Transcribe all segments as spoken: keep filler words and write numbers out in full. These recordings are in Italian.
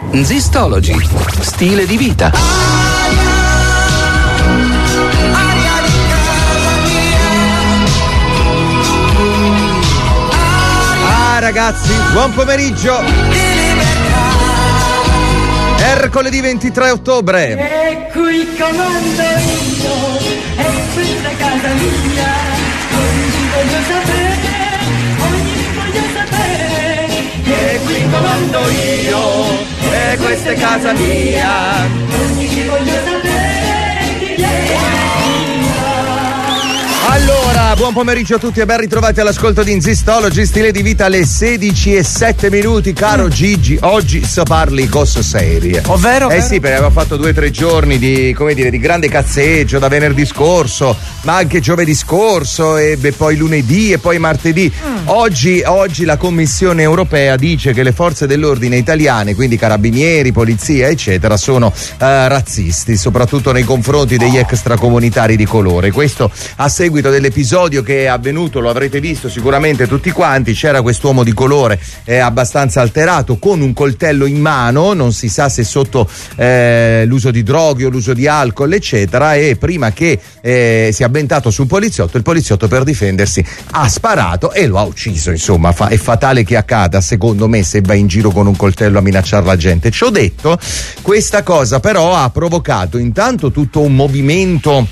Zistology, stile di vita. Ah ragazzi, buon pomeriggio. Mercoledì ventitré ottobre. Ecco il comando io, è questa casa mia, oggi voglio sapere, oggi voglio sapere, che qui comando io, e questa è casa mia, oggi voglio sapere chi è. Allora, buon pomeriggio a tutti e ben ritrovati all'ascolto di Zistology, stile di vita alle sedici e sette minuti. Caro Gigi, oggi si parli cose serie. Ovvero? Eh sì, perché abbiamo fatto due o tre giorni di, come dire, di grande cazzeggio da venerdì scorso, ma anche giovedì scorso e beh, poi lunedì e poi martedì. Mm. Oggi, oggi la Commissione europea dice che le forze dell'ordine italiane, quindi carabinieri, polizia, eccetera, sono eh, razzisti, soprattutto nei confronti degli extracomunitari di colore. Questo a seguito dell'episodio che è avvenuto, lo avrete visto sicuramente tutti quanti. C'era quest'uomo di colore eh, abbastanza alterato con un coltello in mano, non si sa se sotto eh, l'uso di droghe o l'uso di alcol eccetera, e prima che eh, sia avventato sul poliziotto, il poliziotto per difendersi ha sparato e lo ha ucciso. Insomma, fa- è fatale che accada secondo me se va in giro con un coltello a minacciare la gente. Ciò detto, questa cosa però ha provocato intanto tutto un movimento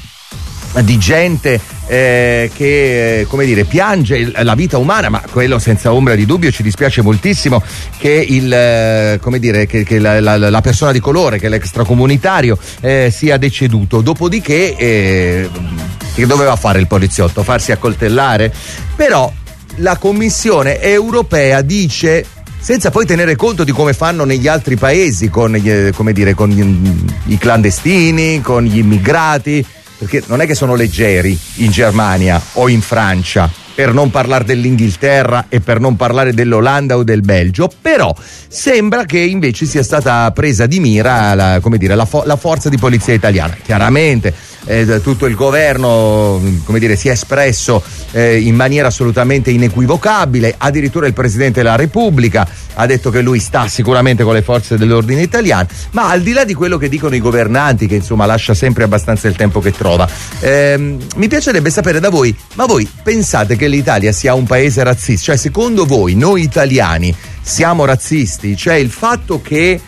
di gente eh, che, come dire, piange la vita umana, ma quello senza ombra di dubbio. Ci dispiace moltissimo che il eh, come dire che, che la, la, la persona di colore, che l'extracomunitario eh, sia deceduto. Dopodiché eh, che doveva fare il poliziotto? Farsi accoltellare? Però la Commissione europea dice, senza poi tenere conto di come fanno negli altri paesi con gli, come dire, con gli, i clandestini, con gli immigrati, perché non è che sono leggeri in Germania o in Francia, per non parlare dell'Inghilterra e per non parlare dell'Olanda o del Belgio. Però sembra che invece sia stata presa di mira la, come dire, la, fo- la forza di polizia italiana. Chiaramente eh, tutto il governo, come dire, si è espresso eh, in maniera assolutamente inequivocabile. Addirittura il Presidente della Repubblica ha detto che lui sta sicuramente con le forze dell'ordine italiane. Ma al di là di quello che dicono i governanti, che insomma lascia sempre abbastanza il tempo che trova, ehm, mi piacerebbe sapere da voi, ma voi pensate che l'Italia sia un paese razzista? Cioè, secondo voi noi italiani siamo razzisti? Cioè, il fatto che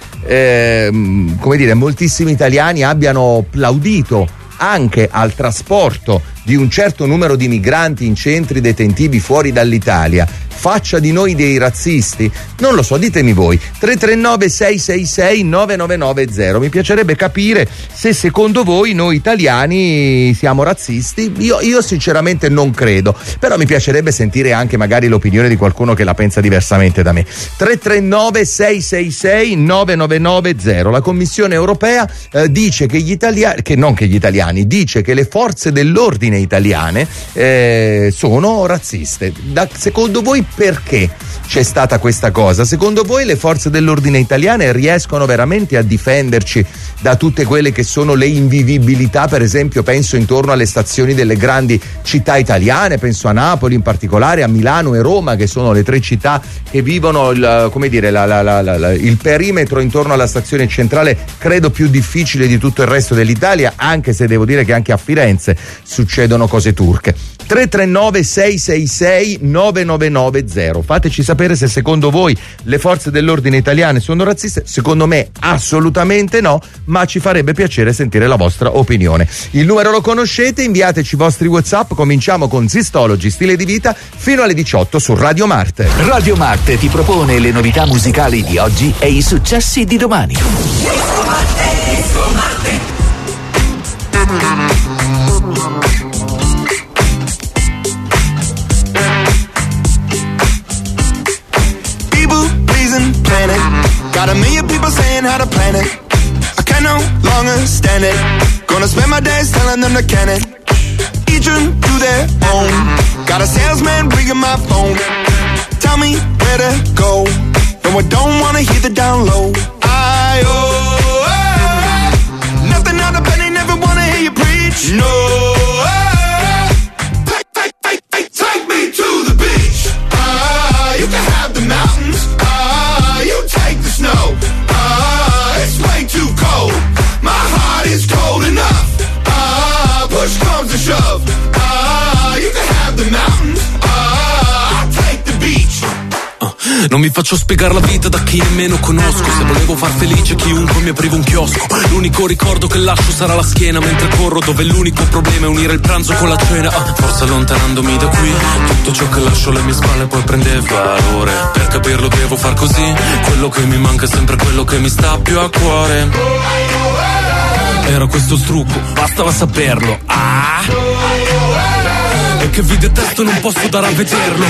ehm, come dire, moltissimi italiani abbiano plaudito anche al trasporto di un certo numero di migranti in centri detentivi fuori dall'Italia faccia di noi dei razzisti? Non lo so, ditemi voi. tre tre nove sei sei sei nove nove nove zero. Mi piacerebbe capire se secondo voi noi italiani siamo razzisti. Io, io sinceramente non credo, però mi piacerebbe sentire anche magari l'opinione di qualcuno che la pensa diversamente da me. tre tre nove sei sei sei nove nove nove zero. La Commissione europea eh, dice che gli italiani, che non che gli italiani, dice che le forze dell'ordine italiane eh, sono razziste. Da, secondo voi perché c'è stata questa cosa? Secondo voi le forze dell'ordine italiane riescono veramente a difenderci da tutte quelle che sono le invivibilità? Per esempio penso intorno alle stazioni delle grandi città italiane, penso a Napoli in particolare, a Milano e Roma, che sono le tre città che vivono il, come dire, la, la, la, la, il perimetro intorno alla stazione centrale credo più difficile di tutto il resto dell'Italia, anche se devo dire che anche a Firenze succedono cose turche. tre tre nove sei sei sei nove nove nove zero. Fateci sapere se secondo voi le forze dell'ordine italiane sono razziste. Secondo me assolutamente no, ma ci farebbe piacere sentire la vostra opinione. Il numero lo conoscete, inviateci i vostri WhatsApp. Cominciamo con Zistology, stile di vita, fino alle diciotto su Radio Marte. Radio Marte ti propone le novità musicali di oggi e i successi di domani. Disco Marte, Disco Marte. Planet. Got a million people saying how to plan it. I can no longer stand it. Gonna spend my days telling them to can it. Each one to their own. Got a salesman ringing my phone. Tell me where to go. No, I don't wanna hear the down low. I oh, oh nothing out of penny, never wanna hear you preach. No, oh, take, take, take, take, take me to the beach. Ah, you can have the mountains. You take the snow. Ah, Non mi faccio spiegare la vita da chi nemmeno conosco. Se volevo far felice chiunque mi aprivo un chiosco. L'unico ricordo che lascio sarà la schiena mentre corro, dove l'unico problema è unire il pranzo con la cena. ah, Forse allontanandomi da qui tutto ciò che lascio alle mie spalle poi prende valore. Per capirlo devo far così. Quello che mi manca è sempre quello che mi sta più a cuore. Era questo il trucco, bastava saperlo. Ah! E che vi detesto non posso dare a vederlo.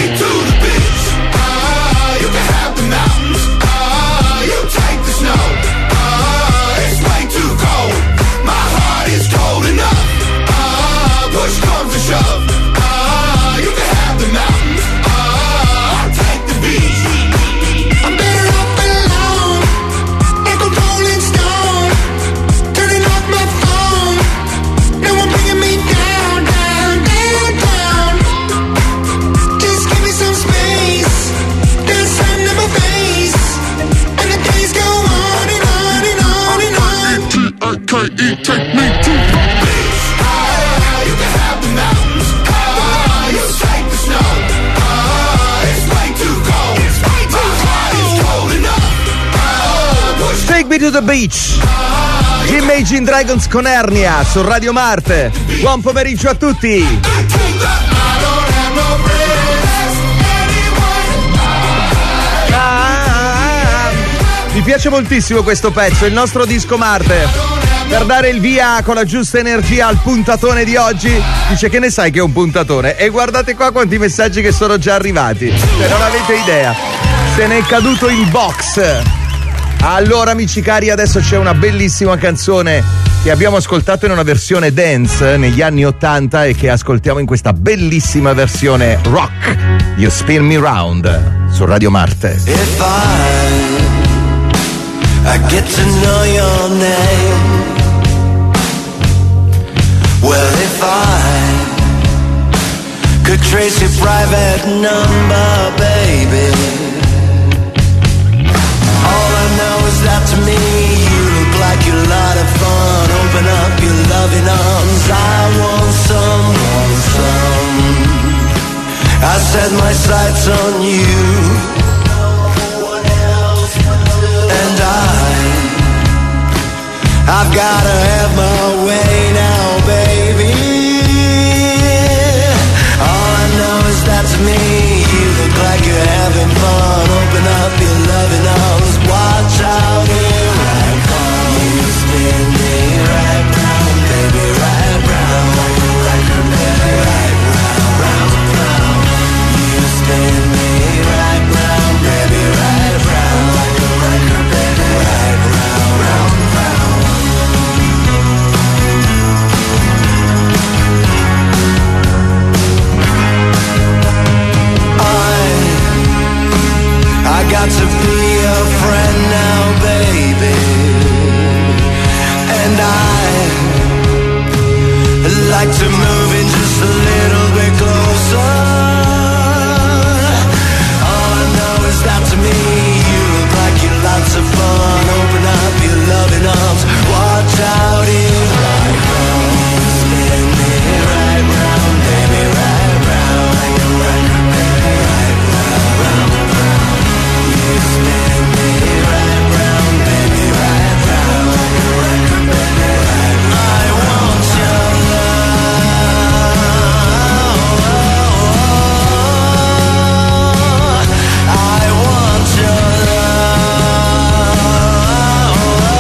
Take me to the beach. Ah, you can have the mountains. Ah, you take the snow. Ah, it's way too cold. It's way too My heart is cold enough. Ah, push Take me to the beach. Imagine Dragons con Ernia su Radio Marte. Buon pomeriggio a tutti. Ah, mi piace moltissimo questo pezzo, il nostro disco Marte. Per dare il via con la giusta energia al puntatone di oggi. Dice: che ne sai che è un puntatone? E guardate qua quanti messaggi che sono già arrivati. Se non avete idea, se ne è caduto il box. Allora amici cari, adesso c'è una bellissima canzone che abbiamo ascoltato in una versione dance negli anni ottanta e che ascoltiamo in questa bellissima versione rock. You Spin Me Round su Radio Marte. If I, I get to know your name. Well, if I could trace your private number, baby, all I know is that to me you look like you're a lot of fun. Open up your loving arms, I want some, want some. I set my sights on you, and I, I've gotta have my way now, baby. All I know is that to me you look like you're having fun. Open up your loving arms, watch out here, right on. You spin me right round, baby, right round, like a record, baby, right round, round, round. You spin me right round, baby, right round, like a record, baby, right round, round, round. I got to be a friend now, baby, and I like to move in just a little bit closer. All I know is that to me you look like you're lots of fun. Open up your loving arms, watch out here, right round, spin me right round, baby, right round, like a record, baby, right round, round, round. You spin me right round, baby, right round, like a record, baby, right round. I want your love. I want your love.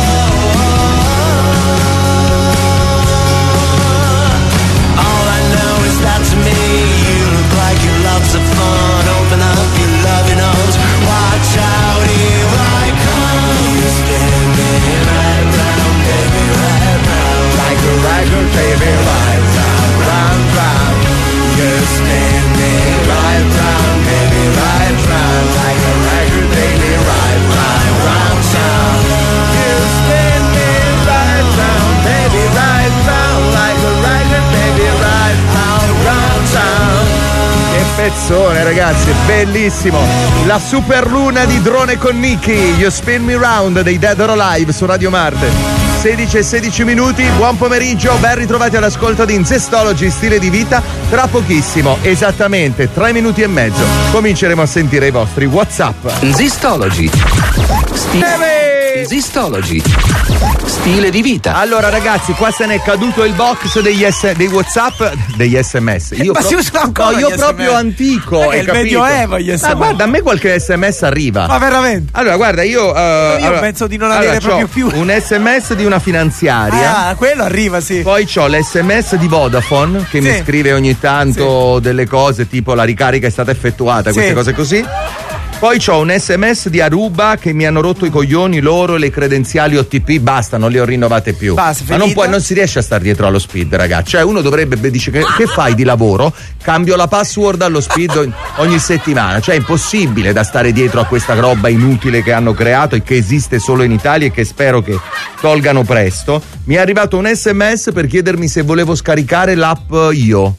All I know is that to me you look like you're lots of fun. Open up your loving arms, watch out, here I come. You spin me right round, baby, right round, like a record, baby, right round, round, round. You spin me right round, baby, right round, like a record, baby, right round, round, round. You spin me right round, baby, right round, like a record, baby, right round, round, round. Che pezzone ragazzi, bellissimo. La super luna di Drone con Nicky, You Spin Me Round dei Dead or Alive su Radio Marte. sedici e sedici minuti, buon pomeriggio, ben ritrovati all'ascolto di Zestology Stile di Vita. Tra pochissimo, esattamente tre minuti e mezzo, cominceremo a sentire i vostri WhatsApp. Zistology. Stile. Zistology. Stile di vita. Allora ragazzi, qua se ne è caduto il box degli, S- dei WhatsApp, degli sms. Io, ma pro- si usano ancora no, io gli proprio S M S. antico. È hai il capito? Medioevo gli S M S. Ma guarda, a me qualche sms arriva. Ma veramente? Allora, guarda, io. Uh, io allora, penso di non avere allora, proprio c'ho più. un sms di una finanziaria. Ah, quello arriva, sì. Poi c'ho l'esse emme esse di Vodafone che Sì. mi scrive ogni tanto Sì. delle cose tipo la ricarica è stata effettuata, queste Sì. cose così. Poi c'ho un esse emme esse di Aruba che mi hanno rotto i coglioni loro, le credenziali O T P, basta, non le ho rinnovate più. Basta, Ma non, finita. puoi, non si riesce a stare dietro allo speed, ragazzi. Cioè uno dovrebbe, beh, dice che, che fai di lavoro? Cambio la password allo speed ogni settimana. Cioè è impossibile da stare dietro a questa roba inutile che hanno creato e che esiste solo in Italia e che spero che tolgano presto. Mi è arrivato un esse emme esse per chiedermi se volevo scaricare l'app Io.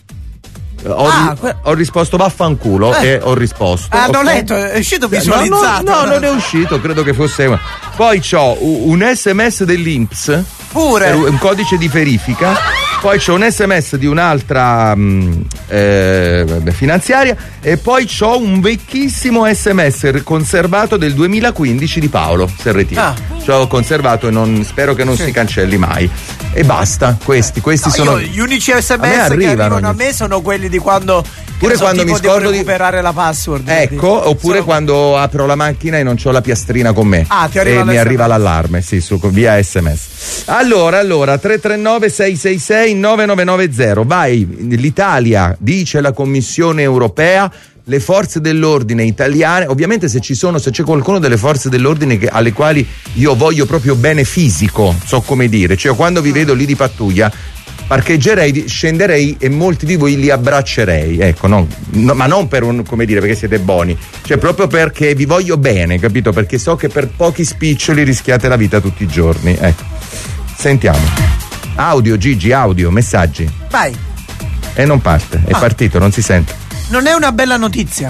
Ho, Ah, ri- que- ho risposto vaffanculo Eh. e ho risposto. Ah, non ok? letto, è uscito No, visualizzato. No, no, non è uscito, credo che fosse una. Poi c'ho u- un esse emme esse dell'I N P S Pure. per un codice di verifica. Poi c'ho un esse emme esse di un'altra mh, eh, finanziaria e poi c'ho un vecchissimo esse emme esse conservato del duemilaquindici di Paolo Serretini. Ah. C'ho conservato e non, spero che non Sì. si cancelli mai. E basta, questi, questi No, sono. io, gli unici S M A me S che arrivano arrivano a ogni- me sono quelli di quando Pure che so, quando tipo mi scordo devo di- recuperare la password. Ecco, oppure Sono- quando apro la macchina e non c'ho la piastrina con me. Ah, ti arriva e mi l'esse emme esse. arriva l'allarme, sì, su, via esse emme esse. Allora, allora, tre tre nove sei sei sei nove nove nove zero. Vai, l'Italia, dice la Commissione Europea, le forze dell'ordine italiane, ovviamente se ci sono, se c'è qualcuno delle forze dell'ordine che, alle quali io voglio proprio bene fisico, so come dire, cioè quando vi vedo lì di pattuglia, parcheggerei, scenderei e molti di voi li abbraccerei, ecco, no, no, ma non per un, come dire, perché siete buoni, cioè proprio perché vi voglio bene, capito? Perché so che per pochi spiccioli rischiate la vita tutti i giorni, ecco. Sentiamo. Audio, Gigi, audio, messaggi. Vai, E non parte, è Ah. partito, non si sente. non è una bella notizia.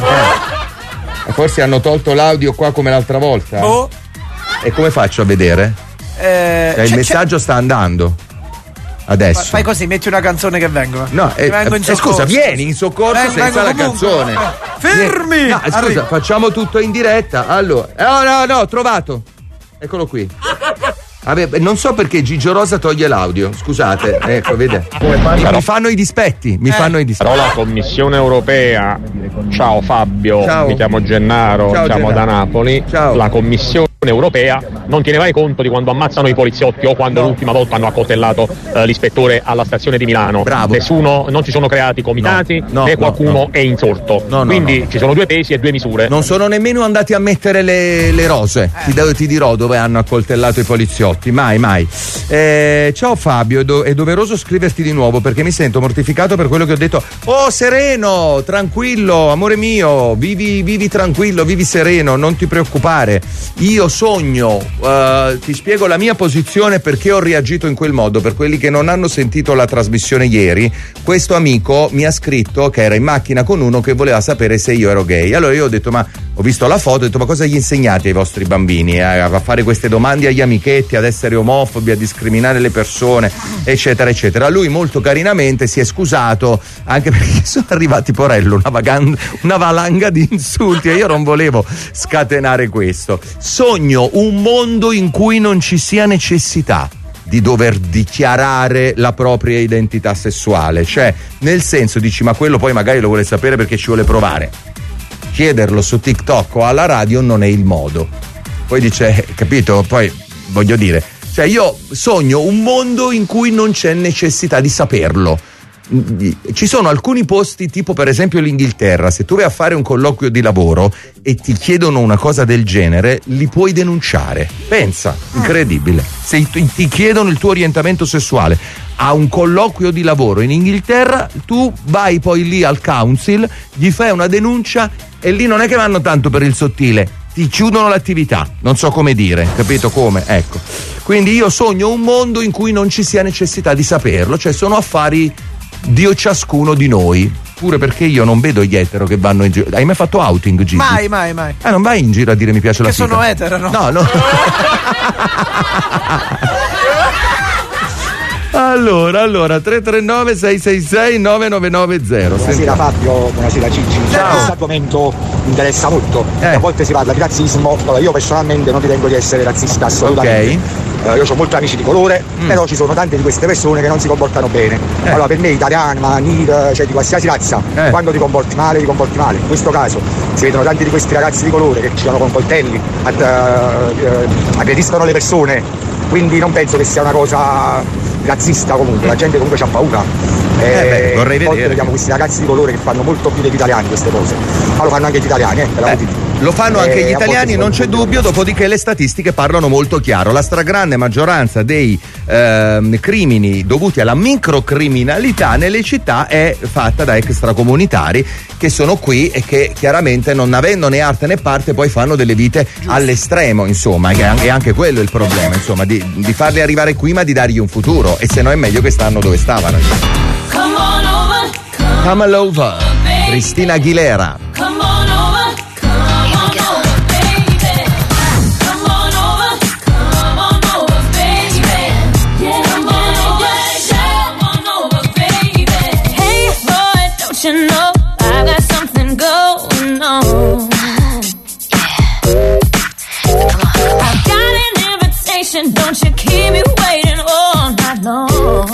Forse hanno tolto l'audio qua come l'altra volta. Boh. E come faccio a vedere? Eh, Cioè, il c'è- messaggio sta andando. c'è- Adesso. Fai così, metti una canzone che vengo. No, eh, vengo in eh, scusa, soccorso. vieni in soccorso Vengo- senza vengo la comunque. canzone. Fermi! No, scusa, Arrivo. facciamo tutto in diretta. Allora, eh, no, no, no, ho trovato. Eccolo qui. Vabbè, non so perché Gigio Rosa toglie l'audio, scusate. Ecco, vede. Mi, mi fanno i dispetti, mi fanno i dispetti. Però la Commissione Europea, ciao Fabio, Ciao. mi chiamo Gennaro, Ciao, siamo Gennaro. da Napoli. Ciao. La Commissione Europea non tiene mai conto di quando ammazzano i poliziotti o quando No. l'ultima volta hanno accoltellato eh, l'ispettore alla stazione di Milano. Bravo. Nessuno, non si sono creati comitati No, no, né no, qualcuno no. è insorto. No, no, Quindi no. ci sono due pesi e due misure. Non sono nemmeno andati a mettere le, le rose. Ti, do- ti dirò dove hanno accoltellato i poliziotti. Mai, mai. Eh, ciao Fabio, è, do- è doveroso scriverti di nuovo perché mi sento mortificato per quello che ho detto. Oh, sereno, tranquillo, amore mio, vivi, vivi tranquillo, vivi sereno, non ti preoccupare. Io sogno, eh, ti spiego la mia posizione perché ho reagito in quel modo. Per quelli che non hanno sentito la trasmissione ieri, questo amico mi ha scritto che era in macchina con uno che voleva sapere se io ero gay. Allora io ho detto, ma ho visto la foto, ho detto, ma cosa gli insegnate ai vostri bambini? A, a fare queste domande agli amichetti, ad essere omofobi, a discriminare le persone, eccetera, eccetera. Lui molto carinamente si è scusato, anche perché sono arrivati, porello, una, vagan- una valanga di insulti e io non volevo scatenare questo. Sogno un mondo in cui non ci sia necessità di dover dichiarare la propria identità sessuale, cioè nel senso dici, ma quello poi magari lo vuole sapere perché ci vuole provare. Chiederlo su TikTok o alla radio non è il modo. Poi dice, capito? Poi voglio dire, cioè io sogno un mondo in cui non c'è necessità di saperlo. Ci sono alcuni posti, tipo per esempio l'Inghilterra, se tu vai a fare un colloquio di lavoro e ti chiedono una cosa del genere, li puoi denunciare. Pensa, incredibile. Se ti chiedono il tuo orientamento sessuale a un colloquio di lavoro in Inghilterra, tu vai poi lì al council, gli fai una denuncia e lì non è che vanno tanto per il sottile, ti chiudono l'attività, non so come dire, capito come? Ecco. Quindi io sogno un mondo in cui non ci sia necessità di saperlo, cioè sono affari di ciascuno di noi. Pure perché io non vedo gli etero che vanno in giro. Hai mai fatto outing, Gigi? Mai, mai, mai. Ah, non vai in giro a dire mi piace la Che figa? sono etero, no? No, no. Allora, allora, tre tre nove sei sei sei nove nove nove zero. Buonasera Fabio, buonasera Gigi. Ciao. Questo argomento mi interessa molto. Eh. A volte si parla di razzismo. Allora, io personalmente non ritengo di essere razzista assolutamente. Uh, io ho molti amici di colore, mm. però ci sono tante di queste persone che non si comportano bene. Eh. Allora per me italiana, nera, cioè di qualsiasi razza, eh. quando ti comporti male, ti comporti male. In questo caso si vedono tanti di questi ragazzi di colore che girano con coltelli, ad, uh, uh, aggrediscono le persone, quindi non penso che sia una cosa razzista comunque, la gente comunque c'ha paura. Eh, beh, vorrei a volte vedere. vediamo questi ragazzi di colore che fanno molto più degli italiani queste cose, ma lo fanno anche gli italiani, eh, per la Eh, lo fanno anche Eh, gli a volte italiani, si non c'è confondono. dubbio, dopodiché le statistiche parlano molto chiaro. La stragrande maggioranza dei ehm, crimini dovuti alla microcriminalità nelle città è fatta da extracomunitari che sono qui e che chiaramente non avendo né arte né parte poi fanno delle vite all'estremo, insomma, che è anche, è anche quello il problema, insomma, di, di farli arrivare qui ma di dargli un futuro, e se no è meglio che stanno dove stavano. Come on over, come Come all over, Cristina Aguilera. Come on over, come on over, baby. Come on over, come on over, baby. Yeah, come on over, come on over, baby. Hey boy, don't you know I got something going on? I've got an invitation, don't you keep me waiting all night long.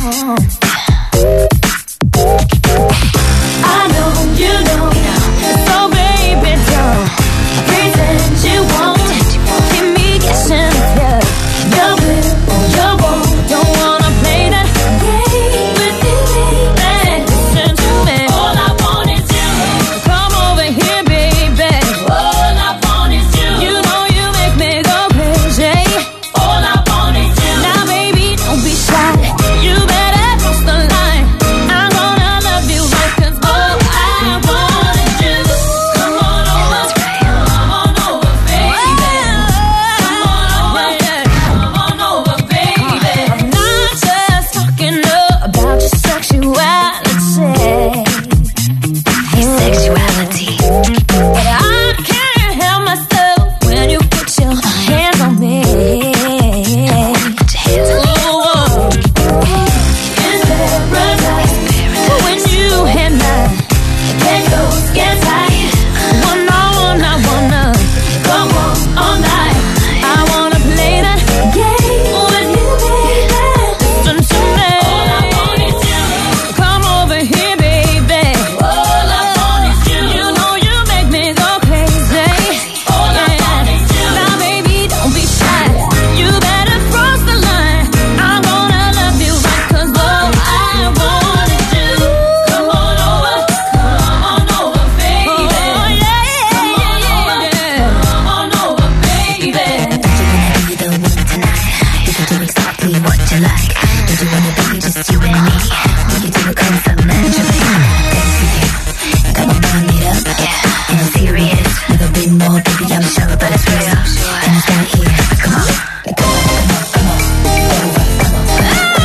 I know you know, so baby don't pretend you won't keep me guessing. Yeah, you will or you won't. Don't wanna play that game with you, baby. Listen to me. All I want is you. Come over here, baby. All I want is you. You know you make me go crazy. All I want is you. Now, baby, don't be shy. You better cross the line. I'm gonna love you right, 'cause all I want is you. Come on over, come on over, baby. Come on over, come on over, baby. I'm not just talking about your sexuality, your sexuality, but I can't help myself when you put your hands on me. Put your hands on me. It's paradise when you hit mine. Get close, get tight. One on one, I wanna go on all night. I wanna play that game with you, baby. Listen to me. All I want is you. Come over here, baby. All I want is you. You know you make me go crazy. All I want is you. Now, baby, don't be shy. You better cross the line. I'm gonna love you right, 'cause all I want is you. Come on over, come on over, baby. Oh, yeah, come on over, come on over, baby. You the one tonight. You can do exactly what you like. Don't you wanna be just you and me? We can do it come so naturally. Thanks to you. Come on, burn it up. And I'm serious. Never been more, baby, I'm sure, but it's real. And it's right here. Come on. Come on, come on, come on.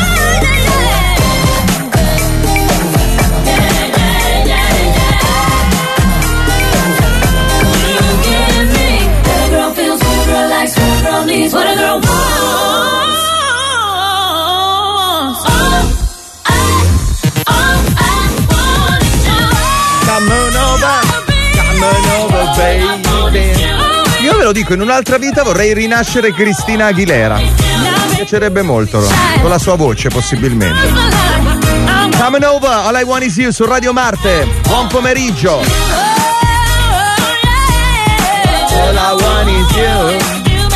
What a girl wants. All I, all I want is you. Come on over, come on over, baby. Io ve lo dico, in un'altra vita vorrei rinascere Cristina Aguilera. Mi piacerebbe molto, con la sua voce possibilmente. Come on over, all I want is you su Radio Marte. Buon pomeriggio. All I want is you.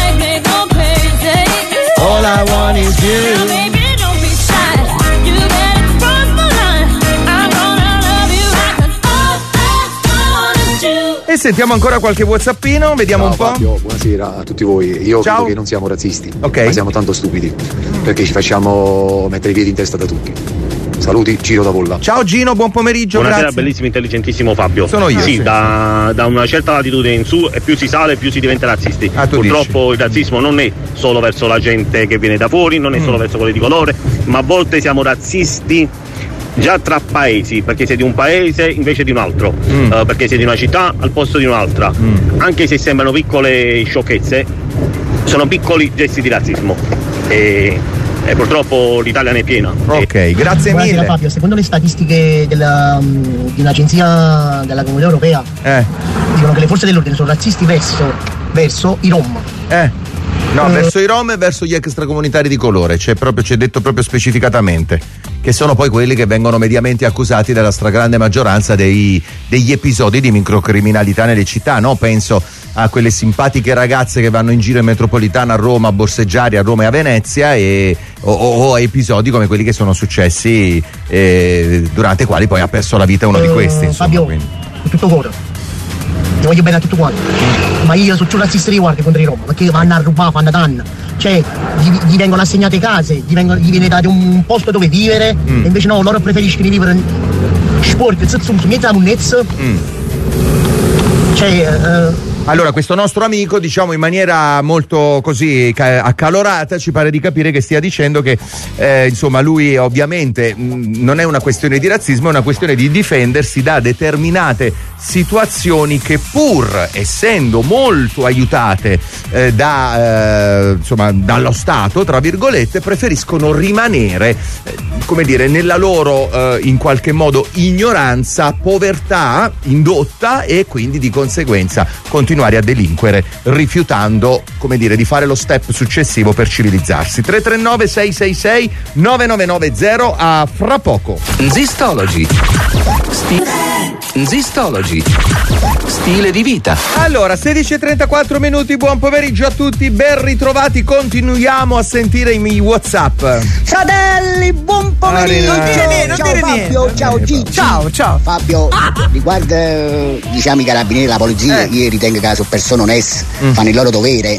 All I want is you. Baby, don't be shy. You better cross the line. I'm gonna love you right, 'cause all I want is you. E sentiamo ancora qualche whatsappino, vediamo Ciao, un po'. Fabio, buonasera a tutti voi. Io Ciao. credo che non siamo razzisti, Ok. ma siamo tanto stupidi, perché ci facciamo mettere i piedi in testa da tutti. Saluti, Ciro da Polla. Ciao Gino, buon pomeriggio, Buonasera, grazie. bellissimo, intelligentissimo Fabio. Sono io, Sì, sì. Da, da una certa latitudine in su, e più si sale, più si diventa razzisti. Ah, tu Purtroppo il razzismo non è solo verso la gente che viene da fuori, non è Mm. solo verso quelli di colore, ma a volte siamo razzisti già tra paesi, perché sei di un paese invece di un altro, Mm. eh, perché sei di una città al posto di un'altra. Mm. Anche se sembrano piccole sciocchezze, sono piccoli gesti di razzismo. E e purtroppo l'Italia ne è piena. Ok, grazie Buonasera, mille. Fabio, secondo le statistiche della, um, di un'agenzia della Comunità Europea Eh. dicono che le forze dell'ordine sono razzisti verso, verso i Rom. Eh. No, Eh. verso i Rom e verso gli extracomunitari di colore, c'è proprio, c'è detto proprio specificatamente, che sono poi quelli che vengono mediamente accusati dalla stragrande maggioranza dei, degli episodi di microcriminalità nelle città, no? Penso a quelle simpatiche ragazze che vanno in giro in metropolitana a Roma a borseggiare, a Roma e a Venezia, e, o, o a episodi come quelli che sono successi eh, durante i quali poi ha perso la vita uno di questi. Insomma, Fabio, quindi. con tutto cuore, ti voglio bene a tutto quanto, ma io sono più razzista di guardia contro i Rom, perché vanno a rubare, fanno danno, cioè gli, gli vengono assegnate case, gli, vengono, gli viene dato un posto dove vivere, Mm. e invece no, loro preferiscono vivere sporchi, zzzum, su mezzo a munnezza, Mm. cioè eh, Allora, questo nostro amico, diciamo in maniera molto così ca- accalorata, ci pare di capire che stia dicendo che eh, insomma lui ovviamente mh, non è una questione di razzismo, è una questione di difendersi da determinate situazioni che, pur essendo molto aiutate eh, da, eh, insomma, dallo Stato, tra virgolette, preferiscono rimanere eh, come dire nella loro eh, in qualche modo ignoranza, povertà indotta, e quindi di conseguenza continuare a delinquere, rifiutando, come dire, di fare lo step successivo per civilizzarsi. tre tre nove sei sei sei nove nove nove zero, a fra poco. Zistology. Sti- Zistology. Stile di vita. Allora, sedici e trentaquattro minuti, buon pomeriggio a tutti, ben ritrovati, continuiamo a sentire i miei WhatsApp. Fratelli, buon pomeriggio. Non dire niente, non ciao dire Fabio, niente. ciao Gigi. Ciao, ciao. Fabio, riguardo eh, diciamo i carabinieri, la polizia, Eh. io ritengo che sono persone oneste, Mm. fanno il loro dovere.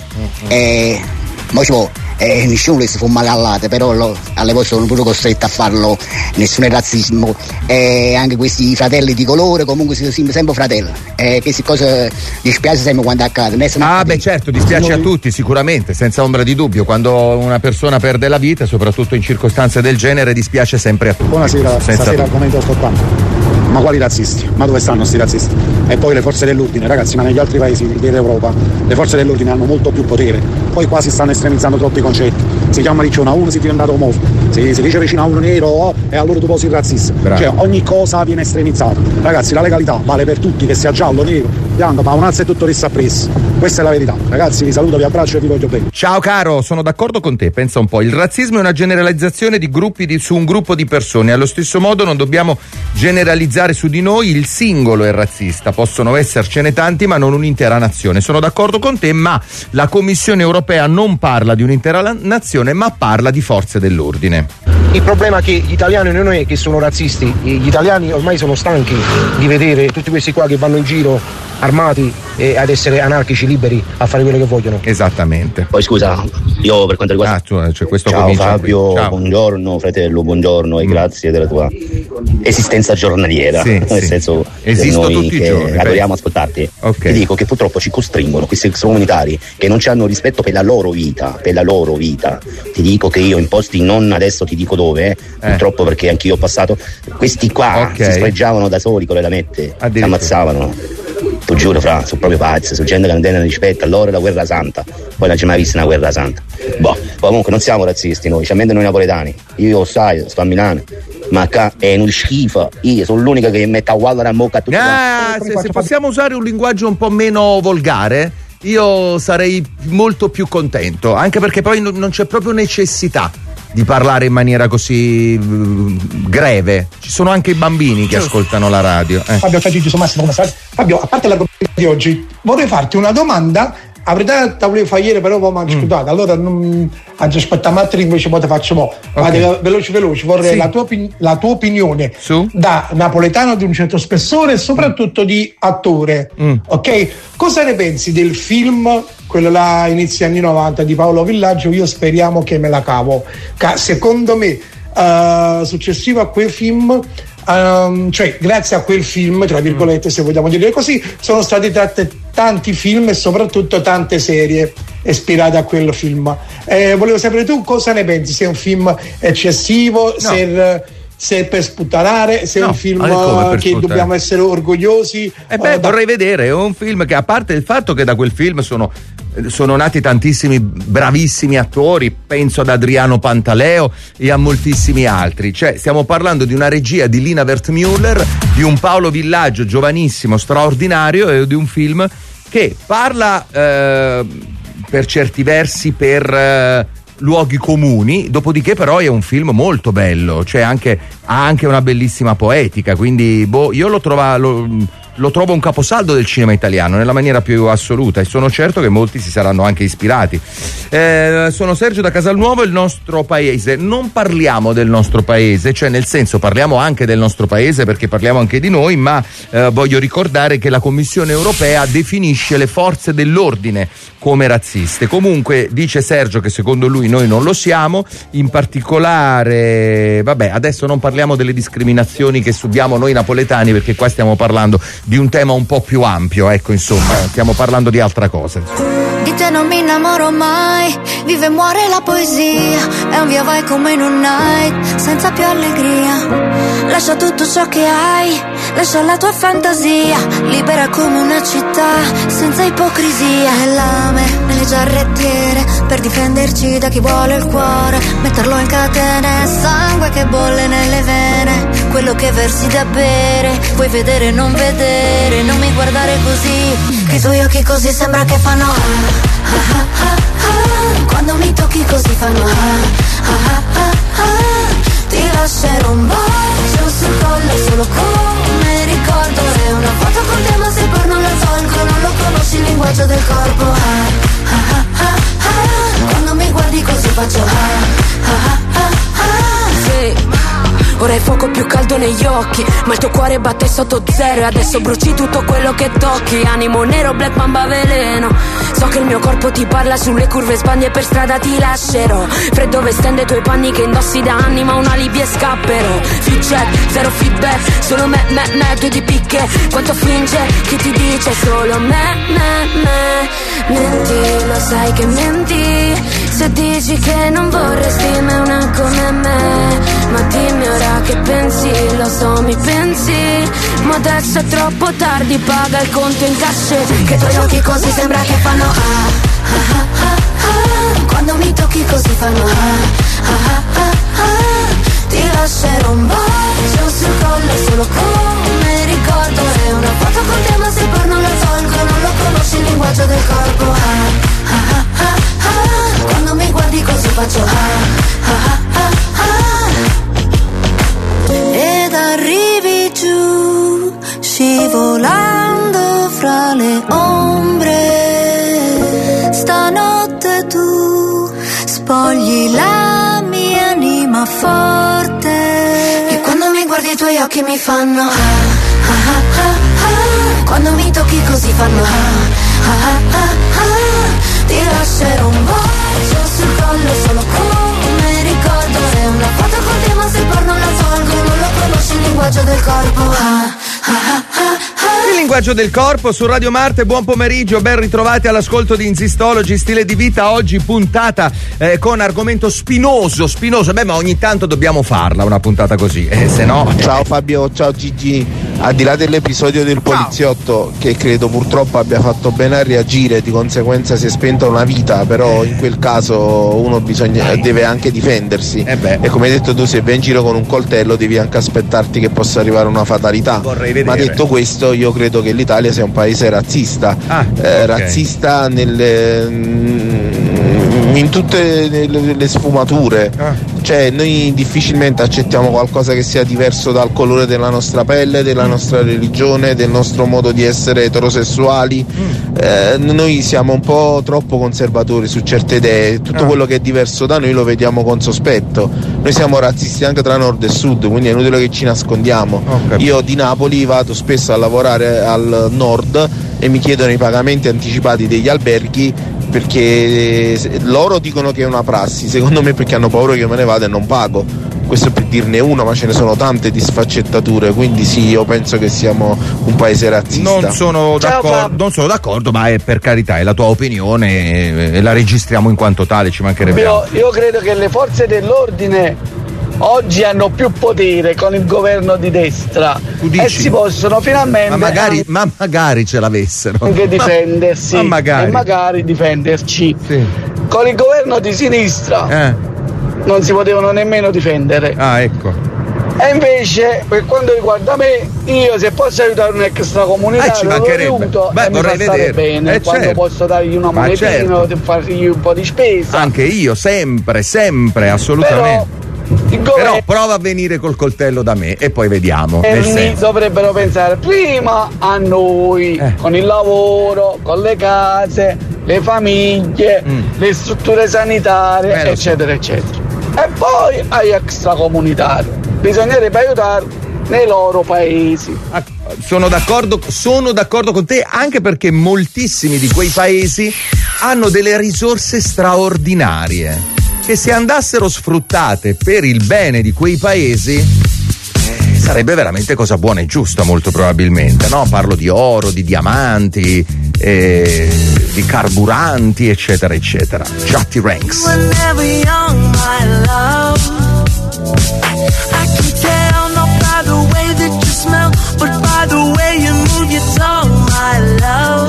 E mo ci può, eh, nessuno le si fa male all'ate, però lo- alle volte sono pure costretti a farlo, nessun è razzismo. E anche questi fratelli di colore comunque si sono sempre fratelli. E queste cose dispiace sempre quando accade. Ne sono Ah, accadute. beh, certo, dispiace a tutti, sicuramente, senza ombra di dubbio. Quando una persona perde la vita, soprattutto in circostanze del genere, dispiace sempre a tutti. Buonasera, Senza stasera dubbio. argomento sto qua. Ma quali razzisti? Ma dove stanno sti razzisti? E poi le forze dell'ordine, ragazzi, ma negli altri paesi dell'Europa le forze dell'ordine hanno molto più potere. Poi qua si stanno estremizzando troppi concetti. Si chiama riccione a uno, si è diventato omofobo. Si, si dice vicino a uno nero, oh, e allora tu posi il razzista. Bravo. Cioè ogni cosa viene estremizzata. Ragazzi, la legalità vale per tutti, che sia giallo, nero, bianco, ma un alza e tutto rissa appresso. Questa è la verità. Ragazzi, vi saluto, vi abbraccio e vi voglio bene. Ciao caro, sono d'accordo con te, pensa un po', il razzismo è una generalizzazione di gruppi di, su un gruppo di persone, allo stesso modo non dobbiamo generalizzare su di noi, il singolo è razzista, possono essercene tanti ma non un'intera nazione. Sono d'accordo con te, ma la Commissione europea non parla di un'intera la- nazione, ma parla di forze dell'ordine. Il problema è che gli italiani non è che sono razzisti, gli italiani ormai sono stanchi di vedere tutti questi qua che vanno in giro armati e ad essere anarchici, liberi a fare quello che vogliono. Esattamente. Poi scusa, io per quanto riguarda. Ah, tu, cioè questo Ciao comincia Fabio, qui. Ciao. buongiorno fratello, buongiorno e grazie della tua esistenza giornaliera. Sì, Nel sì. senso, Esisto per noi tutti i che giorni, adoriamo ascoltarti. Ok. Ti dico che purtroppo ci costringono questi extracomunitari che non ci hanno rispetto per la loro vita, per la loro vita. Ti dico che io in posti non adesso ti dico dove, eh, purtroppo perché anch'io ho passato. Questi qua Ok. si sfregiavano da soli con le lamette, si Addirittura. ammazzavano. Tu giuro, fra, sono proprio pazzi, sono gente che non tengono rispetto, allora la guerra santa, poi non c'è mai vista una guerra santa. Boh, poi comunque non siamo razzisti noi, specialmente noi napoletani. Io sai, sto a Milano, ma qua è un schifo, io sono l'unica che mette a guardare a bocca a tutti. Ah, se, se possiamo usare un linguaggio un po' meno volgare, io sarei molto più contento, anche perché poi non, non c'è proprio necessità di parlare in maniera così uh, greve. Ci sono anche i bambini che ascoltano la radio. Eh. Fabio, ciao Gigi, sono Massimo, come stai? Fabio, a parte l'argomento di oggi, vorrei farti una domanda. La verità te volevo fare ieri, però poi mi ha ascoltato. Allora non anzi, aspetta Mattri, invece poi te faccio mo'. Vado veloce veloce, vorrei Sì. la, tua, opin- la tua opinione Su? da napoletano di un certo spessore e soprattutto di attore. Mm. Ok? Cosa ne pensi del film, quello là inizio anni novanta di Paolo Villaggio, Io speriamo che me la cavo? Che secondo me, eh, successivo a quel film, ehm, cioè grazie a quel film, tra virgolette, se vogliamo dire così, sono stati tratte tanti film e soprattutto tante serie ispirate a quel film. Eh, volevo sapere tu cosa ne pensi, se è un film eccessivo, se è, se è per sputtanare, se è No, un film ma come per che sputtanare? dobbiamo essere orgogliosi. E beh, eh, da- vorrei vedere, è un film che, a parte il fatto che da quel film sono sono nati tantissimi bravissimi attori, penso ad Adriano Pantaleo e a moltissimi altri. Cioè, stiamo parlando di una regia di Lina Wertmüller, di un Paolo Villaggio giovanissimo, straordinario, e di un film che parla eh, per certi versi per eh, luoghi comuni, dopodiché però è un film molto bello, cioè anche, ha anche una bellissima poetica, quindi boh, io lo trovo lo, lo trovo un caposaldo del cinema italiano nella maniera più assoluta, e sono certo che molti si saranno anche ispirati. Eh, sono Sergio da Casalnuovo. Il nostro paese, non parliamo del nostro paese, cioè nel senso parliamo anche del nostro paese perché parliamo anche di noi, ma eh, voglio ricordare che la Commissione europea definisce le forze dell'ordine come razziste. Comunque dice Sergio che secondo lui noi non lo siamo, in particolare, vabbè, adesso non parliamo delle discriminazioni che subiamo noi napoletani, perché qua stiamo parlando di un tema un po' più ampio, ecco, insomma, stiamo parlando di altra cosa. Di te non mi innamoro mai, vive e muore la poesia, è un via vai come in un night, senza più allegria. Lascia tutto ciò che hai, lascia la tua fantasia, libera come una città, senza ipocrisia. E lame nelle giarrettiere, per difenderci da chi vuole il cuore, metterlo in catene, sangue che bolle nelle vene, quello che versi da bere, vuoi vedere non vedere, non mi guardare così, che i tuoi occhi così sembra che fanno ah, ah, ah, ah, ah. Quando mi tocchi così fanno ah, ah, ah, ah. Ti lascerò un bacio sul collo solo come ricordo, è una foto con te ma se poi non la tolgo, non lo conosci il linguaggio del corpo ah, ah, ah, ah, ah. Quando mi guardi così faccio ah, ah, ah, ah. Sì. Ora il fuoco più caldo negli occhi, ma il tuo cuore batte sotto zero e adesso bruci tutto quello che tocchi. Animo nero, black mamba veleno. So che il mio corpo ti parla, sulle curve sbagli e per strada ti lascerò. Freddo vestendo i tuoi panni che indossi da anni, ma un alibi e scapperò. Fit check, zero feedback, solo me, me, me, due di picche. Quanto finge, chi ti dice solo me, me, me. Menti, lo sai che menti, se dici che non vorresti me una come me. Ma dimmi ora che pensi, lo so mi pensi, ma adesso è troppo tardi, paga il conto in cash. Che i tuoi occhi così sembra che fanno ah, ah, ah, ah, ah. Quando mi tocchi così fanno ah, ah, ah, ah, ah. Ti lascerò un bacio sul collo solo come ricordo, è una foto con te ma se poi non la tolgo, non lo conosci il linguaggio del corpo ah, ah, ah, ah, ah. Quando mi guardi così faccio ah, ah, ah, ah, ah. Ed arrivi giù, scivolando fra le ombre. Stanotte tu spogli la mia anima forte. E quando mi guardi i tuoi occhi mi fanno ah, ah, ah, ah, ah. Quando mi tocchi così fanno ah, ah, ah, ah, ah. Ti lascerò un bacio sul collo solo come ricordo, è una foto con te ma se poi non la tolgo, non lo conosci il linguaggio del corpo ah, ah, ah, ah. Il linguaggio del corpo su Radio Marte. Buon pomeriggio, ben ritrovati all'ascolto di Insistology, stile di vita. Oggi puntata eh, con argomento spinoso, spinoso. Beh, ma ogni tanto dobbiamo farla una puntata così, eh, se no. Ciao Fabio, ciao Gigi. Al di là dell'episodio del poliziotto, che credo purtroppo abbia fatto bene a reagire, di conseguenza si è spenta una vita, però in quel caso uno bisogna, deve anche difendersi. Eh beh. E come hai detto tu, se vai in giro con un coltello devi anche aspettarti che possa arrivare una fatalità. Vorrei vedere. Ma detto questo, io credo che l'Italia sia un paese razzista, ah, eh, okay. razzista nelle, in tutte le, le sfumature. Ah. Cioè noi difficilmente accettiamo qualcosa che sia diverso dal colore della nostra pelle, della nostra religione, del nostro modo di essere eterosessuali. Mm. Eh, noi siamo un po' troppo conservatori su certe idee, tutto ah. quello che è diverso da noi lo vediamo con sospetto. Noi siamo razzisti anche tra nord e sud, quindi è inutile che ci nascondiamo. Okay. Io di Napoli vado spesso a lavorare al nord e mi chiedono i pagamenti anticipati degli alberghi, perché loro dicono che è una prassi, secondo me perché hanno paura che io me ne vada e non pago. Questo per dirne uno, ma ce ne sono tante di sfaccettature, quindi sì, io penso che siamo un paese razzista. Non sono d'accordo, non sono d'accordo, ma è, per carità, è la tua opinione e la registriamo in quanto tale, ci mancherebbe io, altro. io credo che le forze dell'ordine oggi hanno più potere con il governo di destra e si possono finalmente ma magari, anche, ma magari ce l'avessero anche difendersi ma magari. e magari difenderci. Sì. Con il governo di sinistra eh. non si potevano nemmeno difendere. Ah, ecco. E invece per quanto riguarda me, io se posso aiutare un extracomunitario eh, lo aiuto. Beh, e mi fa stare bene. Eh, quando certo. posso dargli una monetina, certo. fargli un po' di spesa. Anche io, sempre, sempre, assolutamente. Però, Però prova a venire col coltello da me e poi vediamo. E nel lì senso. dovrebbero pensare prima a noi, eh. con il lavoro, con le case, le famiglie, mm. le strutture sanitarie, eh, eccetera, so. eccetera. E poi agli extracomunitari. Bisognerebbe aiutarli nei loro paesi. Sono d'accordo, sono d'accordo con te, anche perché moltissimi di quei paesi hanno delle risorse straordinarie che se andassero sfruttate per il bene di quei paesi eh, sarebbe veramente cosa buona e giusta, molto probabilmente, no? Parlo di oro, di diamanti, eh, di carburanti, eccetera, eccetera. Jatti Ranks. But by the way you move your tongue, my love.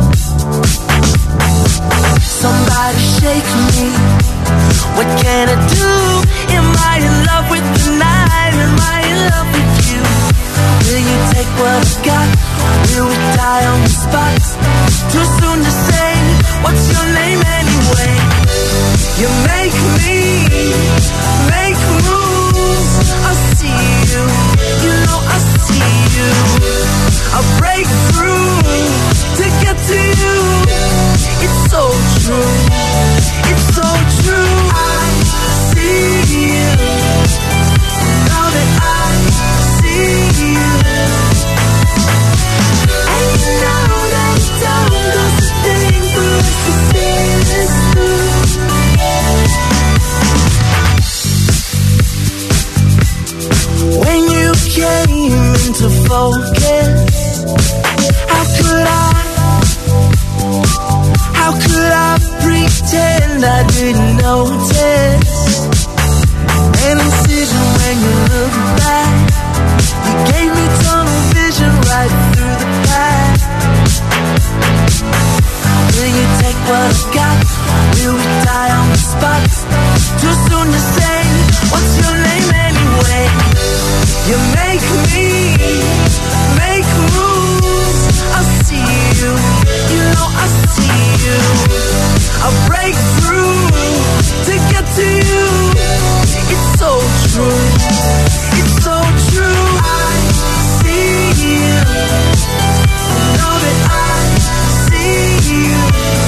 Somebody shake me. What can I do? Am I in love with the night? Am I in love with you? Will you take what I've got? Will we die on the spot? Too soon to say. What's your name anyway? You make me make moves. I see you. You know I see you. I break through to get to you. It's so true. It's so true. I see you. Now that I see you. And you know that time does a thing for us to see this through. When you came into focus, how could I, how could I pretend I didn't notice? An incision when you look back, you gave me tunnel vision right through the back. Will you take what I've got? Will we die on the spot? Too soon to say. What's your name anyway? You make me make moves. I see you. You know I see you. I break through to get to you. It's so true. It's so true. I see you. Know that I see you.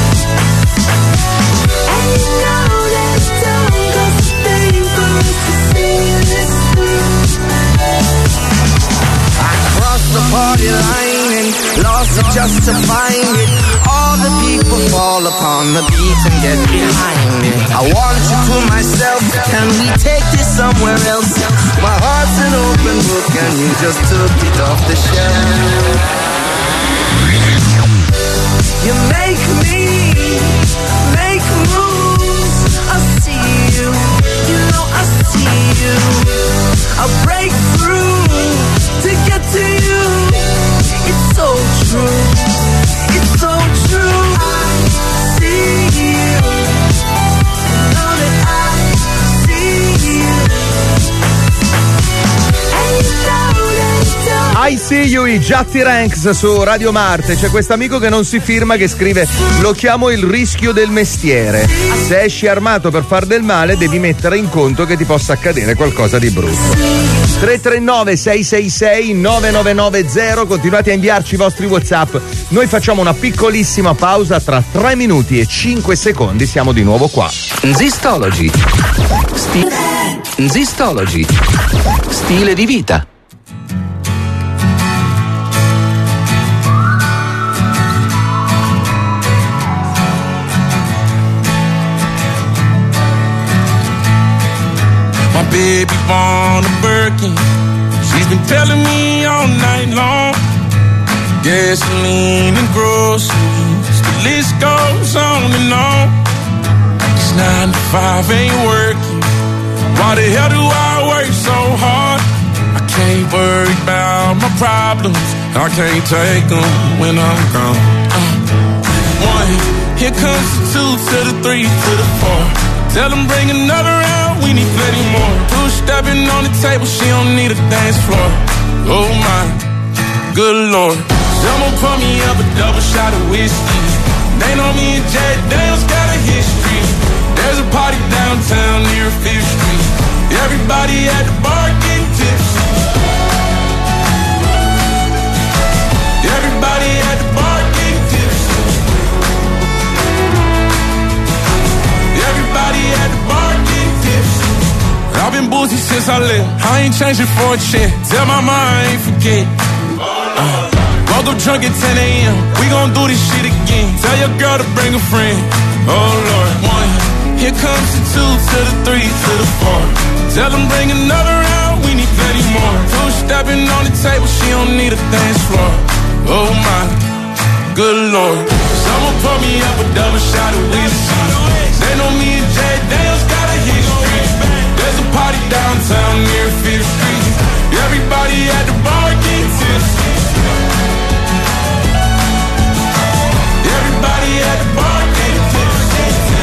And you know that time goes a thing for us to see this through. I crossed the party line and lost it just to find it. All the people fall upon the beat and get behind it. I want you to myself. Can we take this somewhere else? My heart's an open book and you just took it off the shelf. You make me make moves. I see you. You know I see you. I break through to get to you. It's so true. It's so true. I see you. Know that I see you. And you know that I see you, i Jatti Ranks su Radio Marte. C'è questo amico che non si firma, che scrive: lo chiamo il rischio del mestiere. Se esci armato per far del male devi mettere in conto che ti possa accadere qualcosa di brutto. tre tre nove sei sei sei nove nove nove zero. Continuate a inviarci i vostri WhatsApp. Noi facciamo una piccolissima pausa. Tra tre minuti e cinque secondi siamo di nuovo qua. Nzistology. Sti- Nzistology. Stile di vita. Baby born a Birkin. She's been telling me all night long. Gasoline and groceries, the list goes on and on. This nine to five ain't working. Why the hell do I work work so hard. I can't worry about my problems. I can't take them when I'm gone. Uh, one, here comes the two to the three to the four. Tell them bring another round, we need plenty more. Two stepping on the table, she don't need a dance floor. Oh my, good lord. Someone pour me up a double shot of whiskey. They know me and Jay Daniels got a history. There's a party downtown near Fifth Street. Everybody at the bar getting tipsy. Everybody at the bar getting tipsy. Everybody at the bar getting tipsy. I've been boozy since I left. I ain't changing for a check. Tell my mom I ain't forget. Uh. Woke up drunk at ten a.m. We gon' do this shit again. Tell your girl to bring a friend. Oh Lord. One, here comes the two to the three to the four. Tell them bring another round, we need plenty more. Two stepping on the table, she don't need a dance floor. Oh my, good lord. Someone pour me up a double shot of whiskey. They know me and Jay Daniels got a history. There's a party downtown near Fifth Street. Everybody at the bar getting tipsy. Everybody at the bar getting tipsy.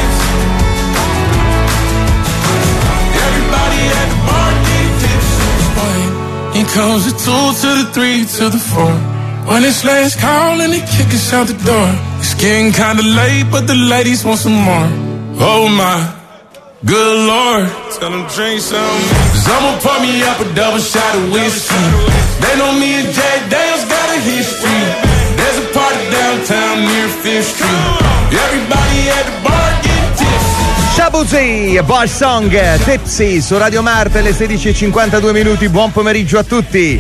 Everybody at the bar getting tipsy. Here comes the two to the three to the four. When it's last call and they kick us out the door. It's getting kinda late, but the ladies want some more. Oh my, good lord. Tell them drink some. Someone pour me up a double shot of whiskey. They know me and Jay Daniels got a history. There's a party downtown near Fifth Street. Everybody at the bar getting tipsy. Shabuzi, Boy Song, Tipsy su Radio Marte alle sedici e cinquantadue minuti. Buon pomeriggio a tutti.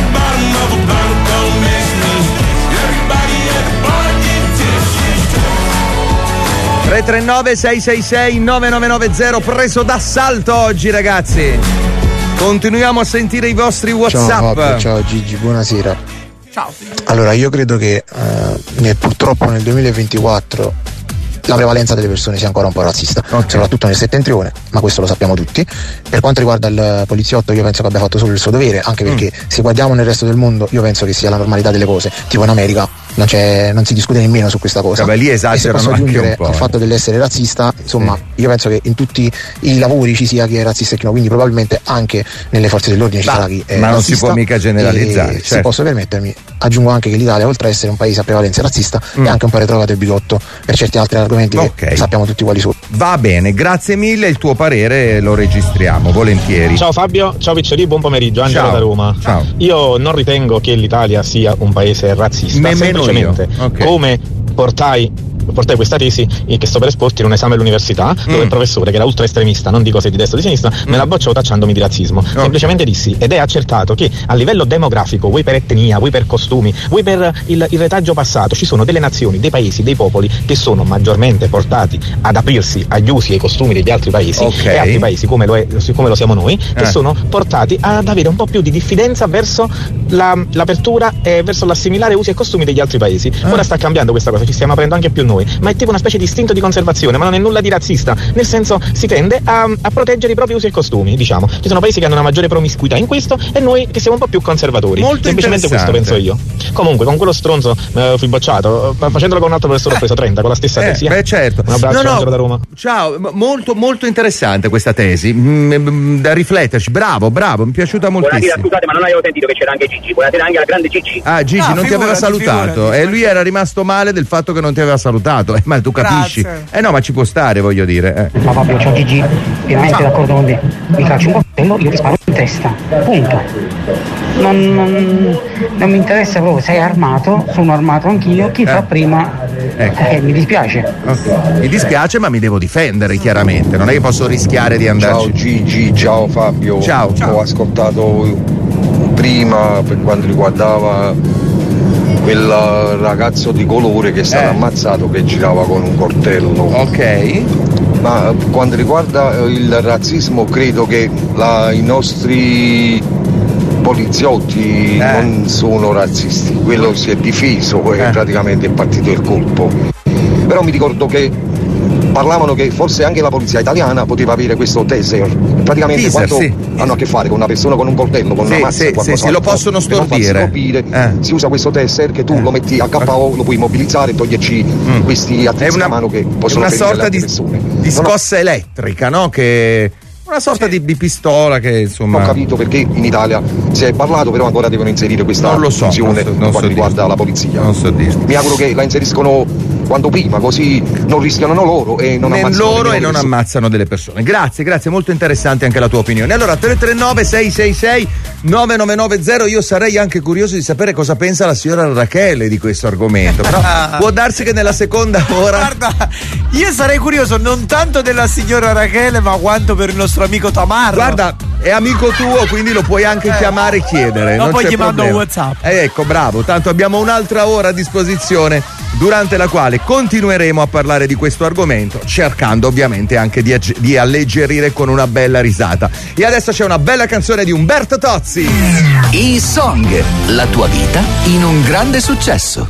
tre tre nove sei sei sei nove nove nove zero preso d'assalto oggi, ragazzi. Continuiamo a sentire i vostri WhatsApp. Ciao Fabio, ciao Gigi, buonasera. Ciao. Allora, io credo che eh, nel, purtroppo nel duemilaventiquattro la prevalenza delle persone sia ancora un po' razzista, okay, soprattutto nel settentrione, ma questo lo sappiamo tutti. Per quanto riguarda il poliziotto, io penso che abbia fatto solo il suo dovere, anche perché mm. se guardiamo nel resto del mondo, io penso che sia la normalità delle cose, tipo in America non, c'è, non si discute nemmeno su questa cosa. Vabbè, lì esagerano. E se posso aggiungere anche un po', al fatto dell'essere razzista, insomma, mm. io penso che in tutti i lavori ci sia chi è razzista e chi no, quindi probabilmente anche nelle forze dell'ordine ci sarà chi è ma razzista. Non si può mica generalizzare, certo. Se posso permettermi, aggiungo anche che l'Italia, oltre ad essere un paese a prevalenza razzista, mm. è anche un po' retrovato e bigotto per certi altri argomenti, okay, che sappiamo tutti quali sono. Va bene, grazie mille, il tuo parere lo registriamo volentieri. Ciao Fabio, ciao Piccioli, buon pomeriggio, Angelo ciao. da Roma. Ciao. Io non ritengo che l'Italia sia un paese razzista, nemmeno semplicemente io. Okay. come portai portai questa tesi che sto per esporti in un esame all'università, mm. dove il professore, che era ultra estremista, non dico se di destra o di sinistra, mm. me la bocciò tacciandomi di razzismo. Okay. Semplicemente dissi, ed è accertato, che a livello demografico, vuoi per etnia, vuoi per costumi, vuoi per il, il retaggio passato, ci sono delle nazioni, dei paesi, dei popoli che sono maggiormente portati ad aprirsi agli usi e ai costumi degli altri paesi, okay, e altri paesi come lo, è, come lo siamo noi, che eh. sono portati ad avere un po' più di diffidenza verso la, l'apertura e verso l'assimilare usi e costumi degli altri paesi. Eh. Ora sta cambiando questa cosa, ci stiamo aprendo anche più noi, ma è tipo una specie di istinto di conservazione, ma non è nulla di razzista, nel senso si tende a, a proteggere i propri usi e costumi, diciamo. Ci sono paesi che hanno una maggiore promiscuità in questo e noi che siamo un po' più conservatori. Molto semplicemente questo penso io. Comunque con quello stronzo eh, fui bocciato, facendolo con un altro professore ho preso trenta con la stessa eh, tesi. Beh, certo. Un abbraccio, no, no, da Roma. Ciao, molto molto interessante questa tesi, mm, da rifletterci. Bravo, bravo, mi è piaciuta moltissimo. Buonasera, scusate, ma non avevo sentito che c'era anche Gigi. Buonasera anche alla grande Gigi. Ah, Gigi no, non ti aveva salutato e lui era rimasto male del fatto che non ti aveva salutato. Eh, ma tu capisci? Grazie. Eh no, ma ci può stare, voglio dire. Eh. Ma Fabio, ciao Gigi, pienamente ciao. D'accordo con te. Mi calcio un coltello, io ti sparo in testa. Punto. Non, non, non mi interessa proprio, sei armato, sono armato anch'io, chi eh. fa prima ecco. eh, mi dispiace. Okay. Mi dispiace, ma mi devo difendere chiaramente, non è che posso rischiare di andarci. Ciao Gigi, ciao Fabio. Ciao. ciao. Ho ascoltato prima per quanto riguardava quel ragazzo di colore che è stato eh. ammazzato, che girava con un coltello. Ok. Ma quanto riguarda il razzismo, credo che la, i nostri poliziotti eh. non sono razzisti, quello si è difeso e eh. praticamente è partito il colpo. Però mi ricordo che parlavano che forse anche la polizia italiana poteva avere questo taser. Praticamente Teaser, quando sì. hanno a che fare con una persona con un coltello, con Sì, una mazza, sì, qualcosa sì, sì, lo possono per non farsi stordire. colpire, Eh. si usa questo taser che tu lo metti a K O, lo puoi immobilizzare e toglierci questi attrezzi a mano che È possono una ferire le sorta altre di, persone. di Non ho- scossa elettrica, no? Che una sorta di, di pistola che insomma. Non ho capito perché in Italia si è parlato, però ancora devono inserire questa Non lo so, funzione non so- non per so quanto riguarda la polizia. Non so dirti. Mi auguro che la inseriscono quando prima, così non rischiano loro e non Né ammazzano loro nemmeno e le non persone. ammazzano delle persone. Grazie, grazie, molto interessante anche la tua opinione. Allora, tre tre nove sei sei sei nove nove nove zero, io sarei anche curioso di sapere cosa pensa la signora Rachele di questo argomento. Però può darsi che nella seconda ora. Guarda, io sarei curioso non tanto della signora Rachele, ma quanto per il nostro amico Tamarro. Guarda, è amico tuo, quindi lo puoi anche chiamare e chiedere. No, non poi c'è gli mando un problema. WhatsApp. Eh, ecco, bravo. Tanto abbiamo un'altra ora a disposizione, durante la quale continueremo a parlare di questo argomento, cercando ovviamente anche di, agge- di alleggerire con una bella risata. E adesso c'è una bella canzone di Umberto Tozzi. I Song, la tua vita in un grande successo.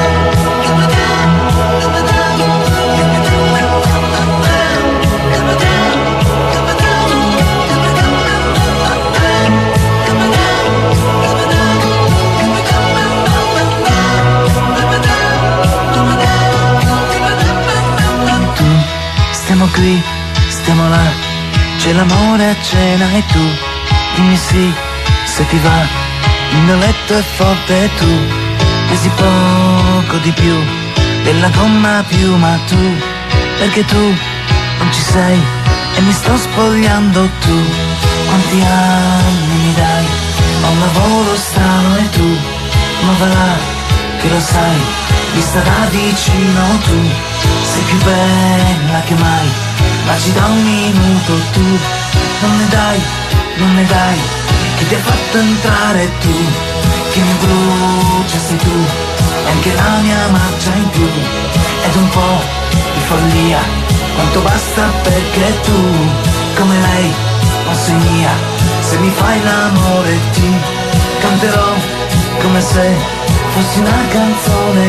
Stiamo qui, stiamo là, c'è l'amore a cena e tu dimmi sì, se ti va, il mio letto è forte e tu pesi poco di più della gomma più, ma tu, perché tu non ci sei e mi sto spogliando tu, quanti anni mi dai, ho un lavoro strano e tu, ma va là, che lo sai, vista da vicino tu, sei più bella che mai, ma ci dà un minuto tu, non ne dai, non ne dai, chi ti ha fatto entrare tu, chi mi brucia sei tu, e anche la mia marcia in più, ed un po' di follia, quanto basta perché tu, come lei, non sei mia, se mi fai l'amore ti canterò, come se fossi una canzone,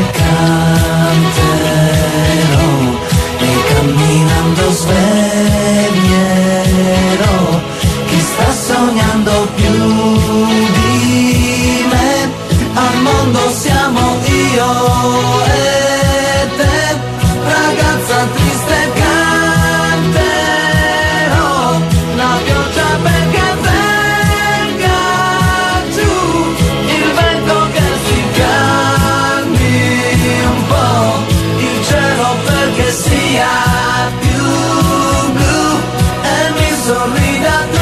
canterò e camminando sveglierò chi sta sognando più di me, al mondo siamo io e te, ragazza triste canterò la pioggia perché venga giù, il vento che si calmi un po', il cielo perché sia più blu e mi sorrida tu.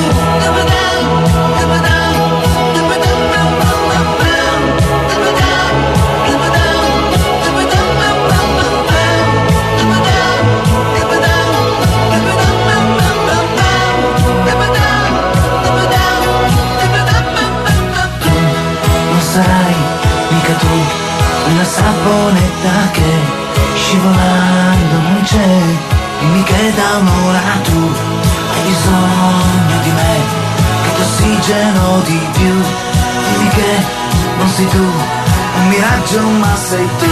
Non sarai mica tu una saponetta che scivolando non c'è, dimmi che da un'ora tu hai bisogno di me, che ti ossigeno di più, dimmi che non sei tu un miraggio ma sei tu.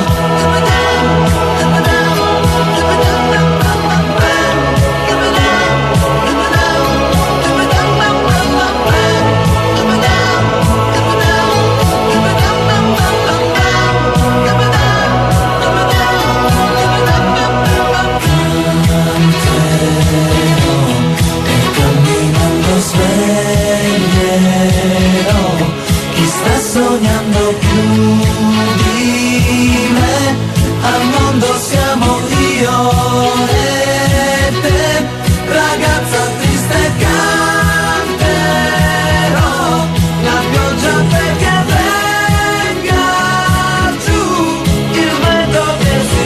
Sveglierò chi sta sognando più di me, al mondo siamo io e te, ragazza triste canterò la pioggia perché venga giù, il vento che si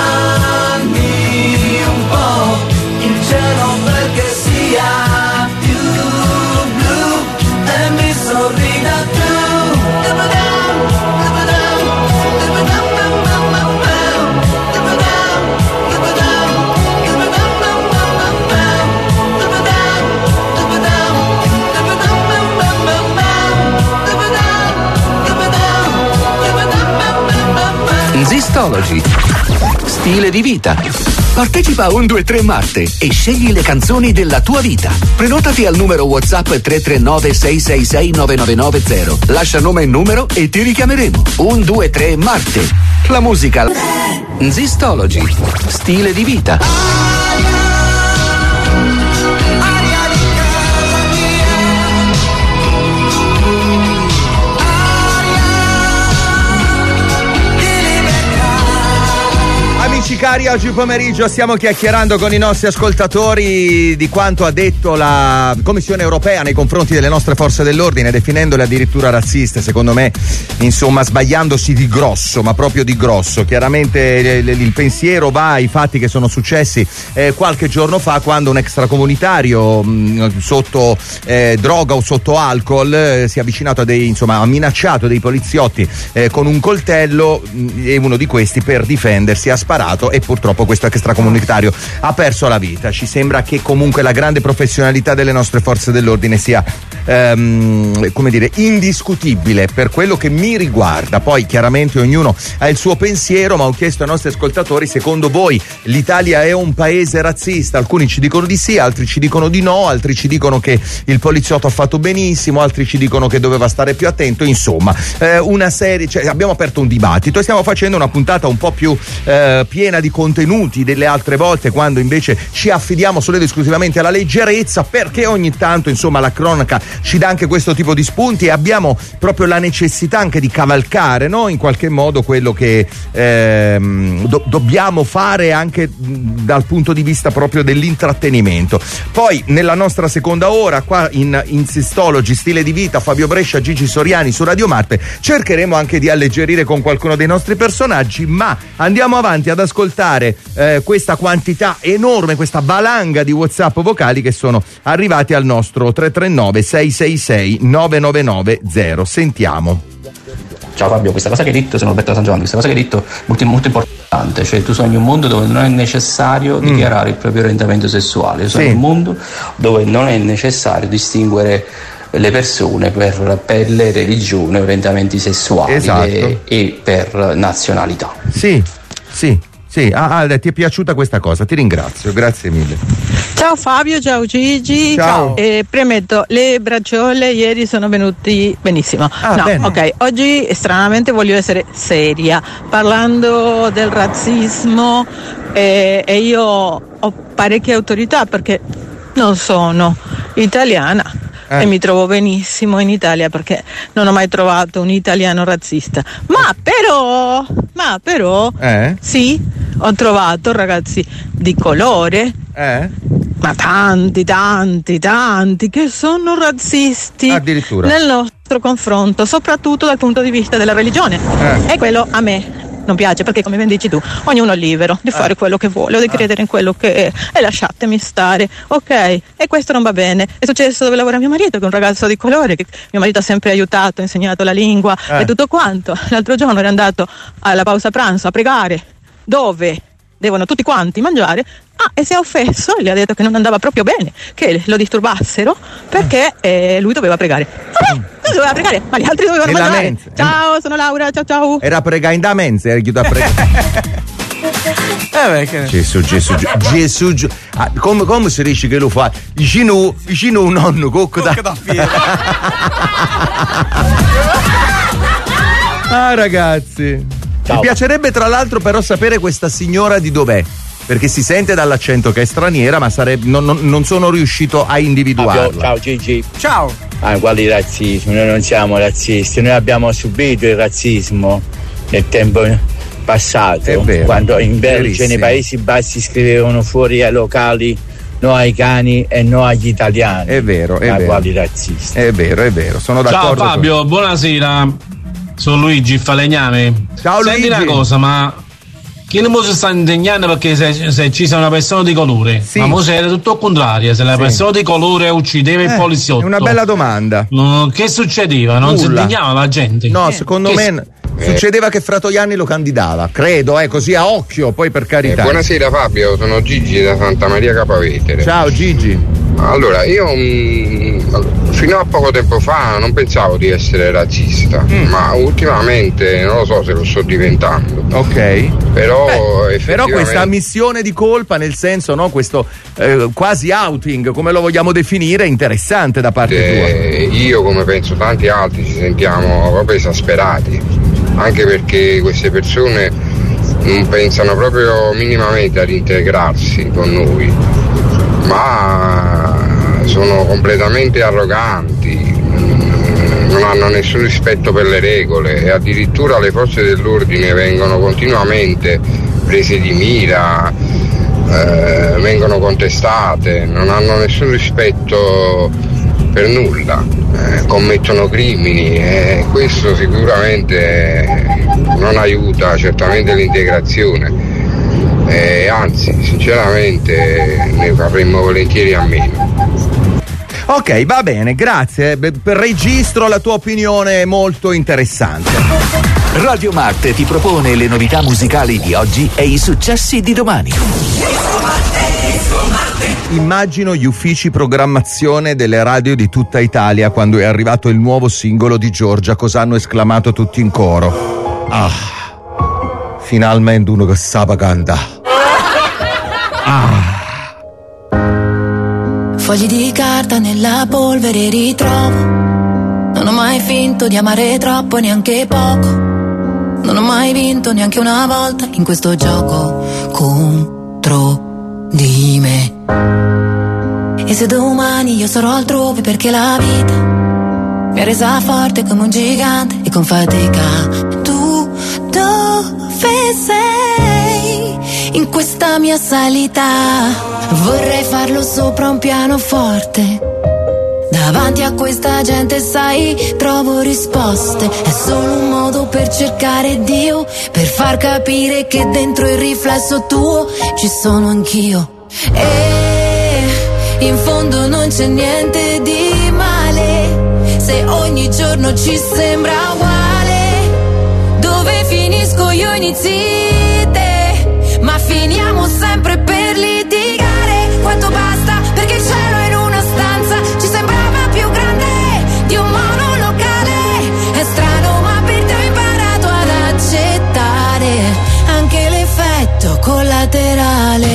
calmi un po', il cielo perché sia più blu e mi sorrida tu. Zistology. stile di vita. Partecipa a uno due tre Marte e scegli le canzoni della tua vita. Prenotati al numero WhatsApp tre tre nove sei sei sei nove nove nove zero. Lascia nome e numero e ti richiameremo. uno due tre Marte. La musica. Zistology. Stile di vita. Amici cari, oggi pomeriggio stiamo chiacchierando con i nostri ascoltatori di quanto ha detto la Commissione Europea nei confronti delle nostre forze dell'ordine, definendole addirittura razziste, secondo me, insomma, sbagliandosi di grosso, ma proprio di grosso. Chiaramente il, il pensiero va ai fatti che sono successi eh, qualche giorno fa, quando un extracomunitario mh, sotto eh, droga o sotto alcol eh, si è avvicinato a dei, insomma, ha minacciato dei poliziotti eh, con un coltello mh, e uno di questi, per difendersi, ha sparato e purtroppo questo extracomunitario ha perso la vita. Ci sembra che comunque la grande professionalità delle nostre forze dell'ordine sia ehm, come dire, indiscutibile per quello che mi riguarda. Poi chiaramente ognuno ha il suo pensiero, ma ho chiesto ai nostri ascoltatori: secondo voi l'Italia è un paese razzista? Alcuni ci dicono di sì, altri ci dicono di no, altri ci dicono che il poliziotto ha fatto benissimo, altri ci dicono che doveva stare più attento. Insomma, eh, una serie, cioè, abbiamo aperto un dibattito e stiamo facendo una puntata un po' più eh, piena di contenuti delle altre volte, quando invece ci affidiamo solo ed esclusivamente alla leggerezza, perché ogni tanto, insomma, la cronaca ci dà anche questo tipo di spunti e abbiamo proprio la necessità anche di cavalcare, no? In qualche modo quello che ehm, do- dobbiamo fare anche dal punto di vista proprio dell'intrattenimento. Poi nella nostra seconda ora qua in, in Zistology, stile di vita, Fabio Brescia, Gigi Soriani su Radio Marte, cercheremo anche di alleggerire con qualcuno dei nostri personaggi, ma andiamo avanti ad ascoltare eh, questa quantità enorme, questa valanga di WhatsApp vocali che sono arrivati al nostro tre tre nove sei sei sei nove nove nove zero. Sentiamo. Ciao Fabio, questa cosa che hai detto, sono Roberto da San Giovanni, questa cosa che hai detto è molto, molto importante, cioè tu sogni un mondo dove non è necessario mm. dichiarare il proprio orientamento sessuale, tu sogni sì. un mondo dove non è necessario distinguere le persone per pelle, religione, orientamenti sessuali esatto. e, e per nazionalità. Sì, sì. Sì, ah, ah, ti è piaciuta questa cosa, ti ringrazio, grazie mille. Ciao Fabio, ciao Gigi. Ciao. Eh, premetto, le bracciole ieri sono venuti benissimo. Ah, no, bene. ok, oggi stranamente voglio essere seria, parlando del razzismo eh, e io ho parecchie autorità perché non sono italiana. Eh. E mi trovo benissimo in Italia perché non ho mai trovato un italiano razzista. Ma però, ma però, eh? sì, ho trovato ragazzi di colore, eh? ma tanti, tanti, tanti che sono razzisti. Addirittura. Nel nostro confronto, soprattutto dal punto di vista della religione. Eh. E quello a me non piace, perché come ben dici tu, ognuno è libero di fare eh. quello che vuole o di credere in quello che è, e lasciatemi stare, ok? E questo non va bene. È successo dove lavora mio marito, che è un ragazzo di colore, che mio marito ha sempre aiutato, ha insegnato la lingua eh. e tutto quanto. L'altro giorno era andato alla pausa pranzo a pregare dove devono tutti quanti mangiare. Ah, e si è offesso, gli ha detto che non andava proprio bene che lo disturbassero perché eh, lui doveva pregare. Vabbè, lui doveva pregare, ma gli altri dovevano E la mangiare. mensa. Ciao, sono Laura, ciao ciao. Era pregare in da mensa, era chiuso a pregare. Eh beh, Gesù, Gesù, Gesù, Gesù, Gesù. Ah, come, come si dice che lo fa? Vicino, vicino un nonno, cocco da, da fiera. Ah ragazzi, Ciao. mi piacerebbe tra l'altro però sapere questa signora di dov'è, perché si sente dall'accento che è straniera, ma sarebbe, non, non, non sono riuscito a individuarla. Fabio, ciao Gigi. Ciao. Ah, quali razzismo? Noi non siamo razzisti, noi abbiamo subito il razzismo nel tempo passato, È vero, quando in Belgio, verissimo. nei Paesi Bassi, scrivevano fuori ai locali no ai cani e no agli italiani. È vero, è Ma vero. quali razzisti? È vero, è vero, sono Ciao d'accordo. Fabio, con... buonasera. Sono Luigi Falegname. Ciao Senti Luigi. una cosa, ma chi non si sta indegnando perché se, se ci sia una persona di colore? Sì. Ma mo era tutto il contrario, se la Sì. persona di colore uccideva Eh, il poliziotto. È una bella domanda. No, che succedeva? Non si Nulla. indignava la gente? No, secondo Che me Succedeva che Fratoianni lo candidava, credo, eh, così a occhio, poi per carità. Eh, buonasera Fabio, sono Gigi da Santa Maria Capavetere. Ciao Gigi. Allora, io mh, fino a poco tempo fa non pensavo di essere razzista, mm. ma ultimamente non lo so se lo sto diventando. Ok. Però, Beh, però questa ammissione di colpa, nel senso, no, questo eh, quasi outing, come lo vogliamo definire, è interessante da parte eh, tua. Io, come penso tanti altri, ci sentiamo proprio esasperati, anche perché queste persone non pensano proprio minimamente ad integrarsi con noi, ma sono completamente arroganti, non hanno nessun rispetto per le regole e addirittura le forze dell'ordine vengono continuamente prese di mira, eh, vengono contestate, non hanno nessun rispetto per nulla, eh, commettono crimini e questo sicuramente non aiuta certamente l'integrazione. Eh, anzi, sinceramente ne faremmo volentieri a meno. Ok, va bene, grazie. Beh, registro la tua opinione molto interessante. Radio Marte ti propone le novità musicali di oggi e i successi di domani. Immagino gli uffici programmazione delle radio di tutta Italia quando è arrivato il nuovo singolo di Giorgia, cosa hanno esclamato tutti in coro. Ah, finalmente uno che sa canta. Ah. Fogli di carta nella polvere ritrovo. Non ho mai finto di amare troppo, neanche poco. Non ho mai vinto neanche una volta in questo gioco contro di me. E se domani io sarò altrove perché la vita mi ha resa forte come un gigante e con fatica, tu dove sei in questa mia salita? Vorrei farlo sopra un pianoforte. Davanti a questa gente, sai, trovo risposte. È solo un modo per cercare Dio, per far capire che dentro il riflesso tuo ci sono anch'io. E in fondo non c'è niente di male se ogni giorno ci sembra uguale. Dove finisco io inizi te, ma finiamo sempre per litigare. Quanto basta perché il cielo in una stanza ci sembrava più grande di un monolocale. È strano ma per te ho imparato ad accettare anche l'effetto collaterale.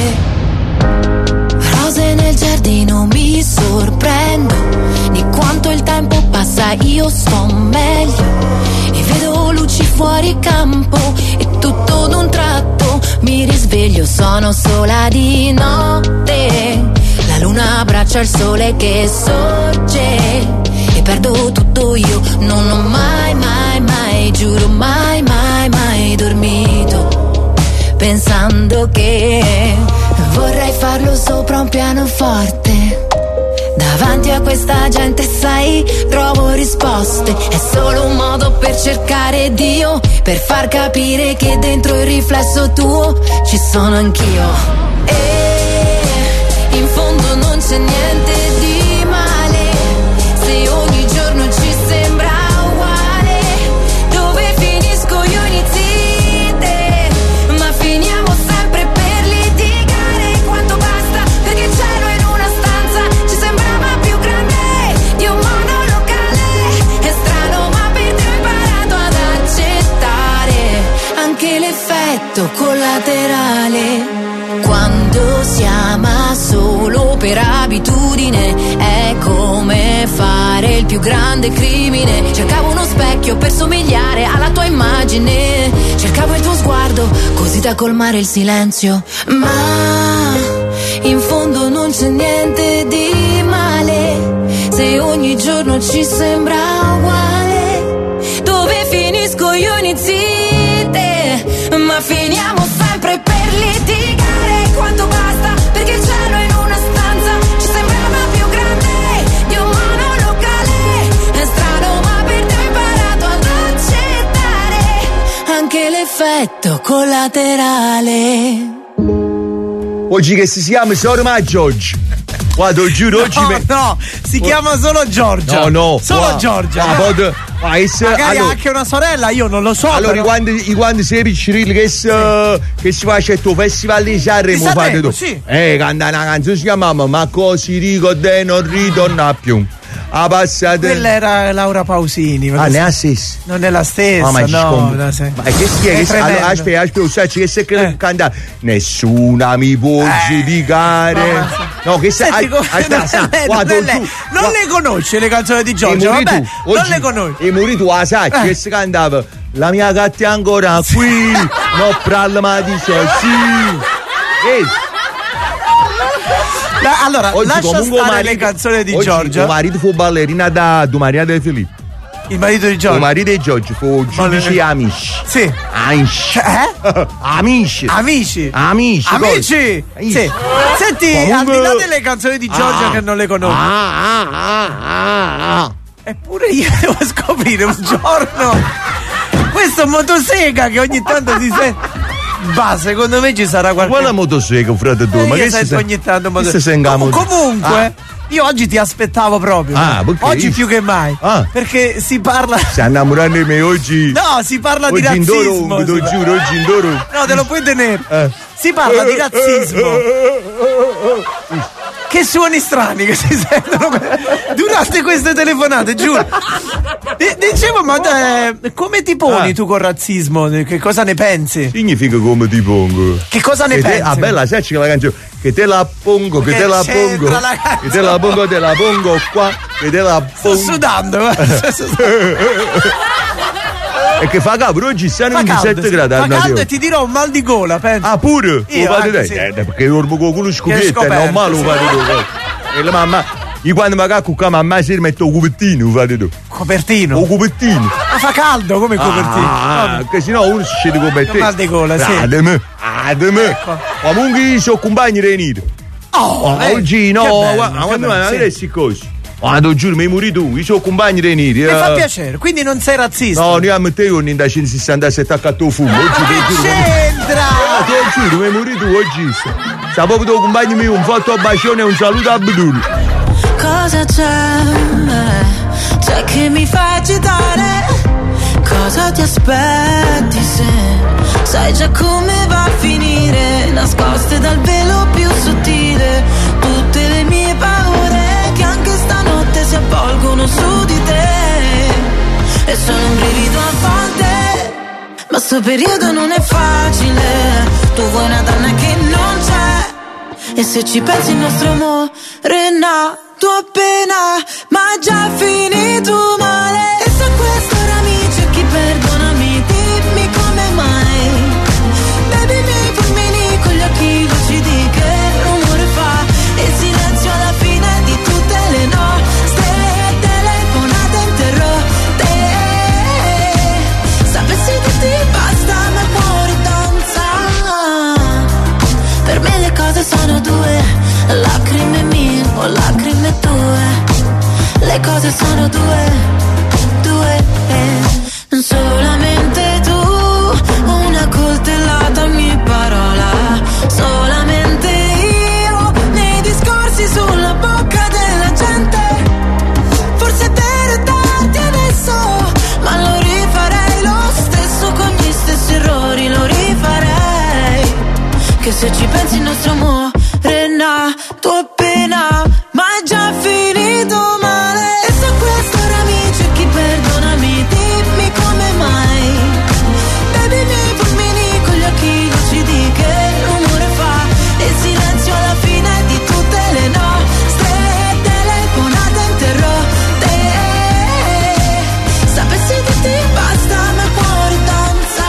Rose nel giardino, mi sorprendo di quanto il tempo passa, io sto meglio e vedo luci fuori campo e tutto d'un tratto mi risveglio, sono sola di notte. La luna abbraccia il sole che sorge e perdo tutto io. Non ho mai, mai, mai, giuro mai, mai, mai dormito pensando che vorrei farlo sopra un pianoforte. Davanti a questa gente, sai, trovo risposte. È solo un modo per cercare Dio, per far capire che dentro il riflesso tuo ci sono anch'io. E in fondo non c'è niente di male se ogni giorno ci sembra uguale. Dove finisco io inizi te, ma finiamo sempre per litigare. Quanto basta perché il cielo in una stanza ci sembrava più grande di un monolocale. È strano ma per te ho imparato ad accettare anche l'effetto collaterale. Quando si ama solo per abitudine è come fare il più grande crimine. Cercavo uno specchio per somigliare alla tua immagine, cercavo il tuo sguardo così da colmare il silenzio. Ma in fondo non c'è niente di male se ogni giorno ci sembra uguale. Dove finisco io inizi te, ma finiamo sempre per litigare. Quanto basta perché il cielo in una stanza ci sembrava più grande di un monolocale. È strano ma per te ho imparato ad accettare anche l'effetto collaterale. Oggi che si chiama Soro Maggio oggi. Guarda, giuro, oggi no, me... no, si chiama solo Giorgia. No, no. Solo Guarda, Giorgia. guarda, no. pod- ah, es- Magari allora- anche una sorella, io non lo so. Allora, però... quando, quando sei piccirelli che, si- che si face il tuo festival di Sanremo, Di Sanremo, fate tu. sì. Eh, canta una canzone, si chiamava Ma così ricorda e non ritorna più. A passata. Quella era Laura Pausini. Ah, ne ha stessa. Non è la stessa, Ah, ma ci no. scom- no, se- Ma che si è? È Che si- tremendo. allora, aspetta, aspetta, sai che se che Eh. canta Nessuna mi può giudicare. no, ma- No, che sai? Senti, come- non è lei, non è lei. Non le conosce le canzoni di Giorgia, vabbè, non le conosce. E morì tu a sai Eh. che si cantava La mia gatta è ancora qui, no problema di so, sì. Eh. La- allora, Oggi lascia comunque stare marito- le canzoni di oggi Giorgia. tuo marito fu ballerina da tua Maria De Filippo. Il marito di Tuo Giorgia. marito di Giorgio fu giudice amici. Sì. Amici. Eh? Amici. Amici. Amici. Amici. Amici. Sì. Senti, Comunque- al di là delle canzoni di Giorgia Ah. che non le conosco. Ah, ah, ah, ah. Eppure io devo scoprire un giorno questo motosega che ogni tanto si sente. Bah, secondo me ci sarà qualche. Quale motosega, frate tu? Eh, Ma io che sento si ogni tanto che motosega. si sente Com- moto- comunque, Ah. io oggi ti aspettavo proprio. Ah, perché? Oggi più che mai. Ah. Perché si parla. Si innamorando di me oggi. No, si parla di Oggi in razzismo. Doro, te lo si- giuro, oggi in Doro. No, te lo puoi tenere. Eh. Si parla di razzismo. Che suoni strani che si sentono durante queste telefonate, giuro. D- dicevo, ma eh, come ti poni Ah. tu col razzismo? Che cosa ne pensi? Significa come ti pongo. Che cosa ne Che te- pensi? Ah, bella, sai che la canzone. Che te la pongo, che Che te la c'entra pongo. la canzone? Che te la pongo, te la pongo qua. Che te la Sto pongo. sudando. guarda. E che fa caldo, oggi stanno Fa caldo, ventisette sì. gradi. Fa al caldo mattino. e ti dirò un mal di gola, pensa. Ah, pure? Io Lo fate anche te? sì. Eh, perché dormo con culo scoperto, è scoperto, normale lo fate sì. tu. E la mamma, io quando magari con la mamma si mette un copertino, lo fate tu. Copertino? Un copertino. Ma fa caldo come copertino. Ah, Vabbè. che sennò uno si scende come te. mal di gola, sì. Ademe, ademe. Ecco. Comunque io sono compagni di venire. Oh, Ah, eh, oggi no, che bello, guarda, che quando bello, mi sì. avessi così. Quando giuro, mi muri tu, io sono compagni di venire. Mi fa eh. piacere, quindi non sei razzista. No, noi a te io non da centosessantasette attaccato al fumo. Oggi te Che giuro. c'entra? Ah, te lo giuro, mi muri tu oggi. Sta proprio tuo compagno mio, un fatto bacione e un saluto a Abdul. Cosa c'è? C'è che mi fa agitare? Cosa ti aspetti se sai già come va a finire? Nascoste dal velo più sottile tutte le mie paure che anche stanotte si avvolgono su di te. E sono un brivido a volte, ma sto periodo non è facile. Tu vuoi una donna che non c'è, e se ci pensi il nostro amore è nato appena, ma già finito male. E se questo ora mi cerchi, perdonami, dimmi come mai. Bevi i miei fulmini con gli occhi lucidi, che rumore fa il silenzio alla fine di tutte le nostre telefonate interrotte. Sapessi che ti basta ma il cuore danza. Per me le cose sono due, lacrime mie o lacrime tue. Le cose sono due, due, non solamente tu. Una coltellata ogni parola, solamente io nei discorsi sulla bocca della gente. Forse per darti adesso, ma lo rifarei lo stesso con gli stessi errori, lo rifarei. Che se ci pensi il nostro amore è nato appena, ma è già finito male. E se questo ora mi cerchi, perdonami, dimmi come mai. Bevi i miei fulmini con gli occhi lucidi, che rumore fa il silenzio alla fine di tutte le nostre telefonate interrotte. Sapessi che ti basta ma il cuore danza.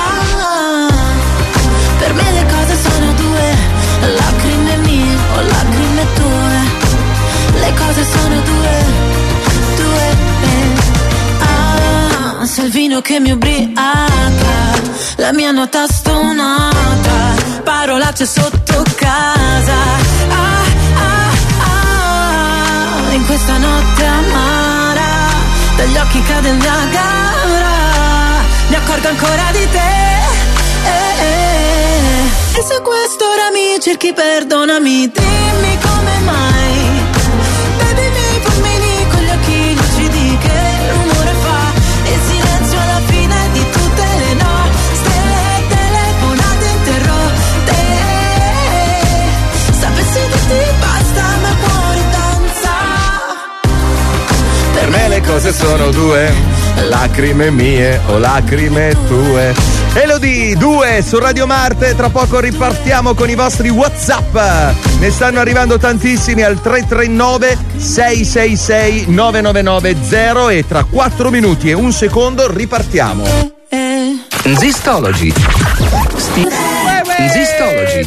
Per me le cose sono due, lacrime mie o lacrime tue. Le cose sono due, due, eh. Ah, se il vino che mi ubriaca, la mia nota stonata, parolacce sotto casa. Ah, ah, ah, in questa notte amara, dagli occhi cade il Niagara, mi accorgo ancora di te. Eh, eh. E se questo ora mi cerchi, perdonami, dimmi come mai. se sono due lacrime mie o lacrime tue. Elodie due su Radio Marte, tra poco ripartiamo con i vostri WhatsApp. Ne stanno arrivando tantissimi al tre tre nove sei sei sei nove nove nove zero e tra quattro minuti e un secondo ripartiamo. Zistology. Sti- Zistology.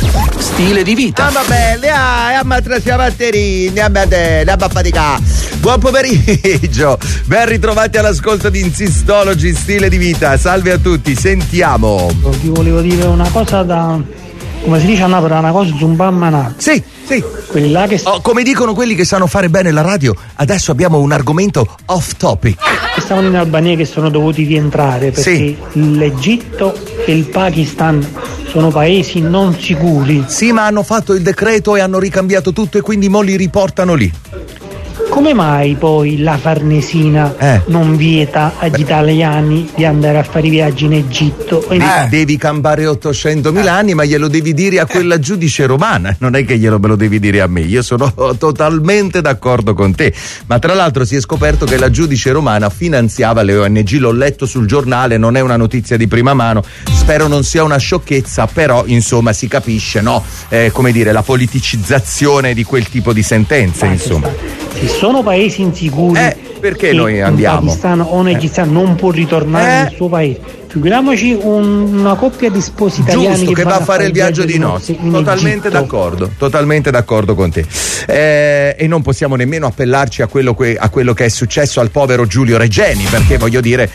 Stile di vita. Ah, va bene, ah, ammatrasi a batterini, a batterini, a fatica. Buon pomeriggio, ben ritrovati all'ascolto di Zistology, stile di vita. Salve a tutti, sentiamo. Vi volevo dire una cosa da, come si dice a Napoli, una cosa zumbammanata. Sì, sì. Quelli là che oh, come dicono quelli che sanno fare bene la radio, adesso abbiamo un argomento off topic. Stavano in Albania che sono dovuti rientrare perché sì. L'Egitto e il Pakistan sono paesi non sicuri. Sì, ma hanno fatto il decreto e hanno ricambiato tutto e quindi mo li riportano lì. Come mai poi la Farnesina eh. non vieta agli italiani di andare a fare i viaggi in Egitto? Eh. Devi campare ottocentomila anni, ma glielo devi dire a quella giudice romana, non è che glielo me lo devi dire a me. Io sono totalmente d'accordo con te, ma tra l'altro si è scoperto che la giudice romana finanziava le O N G, l'ho letto sul giornale, non è una notizia di prima mano, spero non sia una sciocchezza, però insomma si capisce, no? Eh, come dire, la politicizzazione di quel tipo di sentenze, ma insomma. Se sono paesi insicuri, eh, perché noi andiamo? Un pakistano o un egiziano eh. non può ritornare eh. nel suo paese. Figuriamoci un, una coppia di sposi italiani giusto, che, che va a fare il viaggio, viaggio di nozze. Totalmente Egitto. d'accordo, totalmente d'accordo con te. Eh, e non possiamo nemmeno appellarci a quello, que, a quello che è successo al povero Giulio Regeni, perché voglio dire,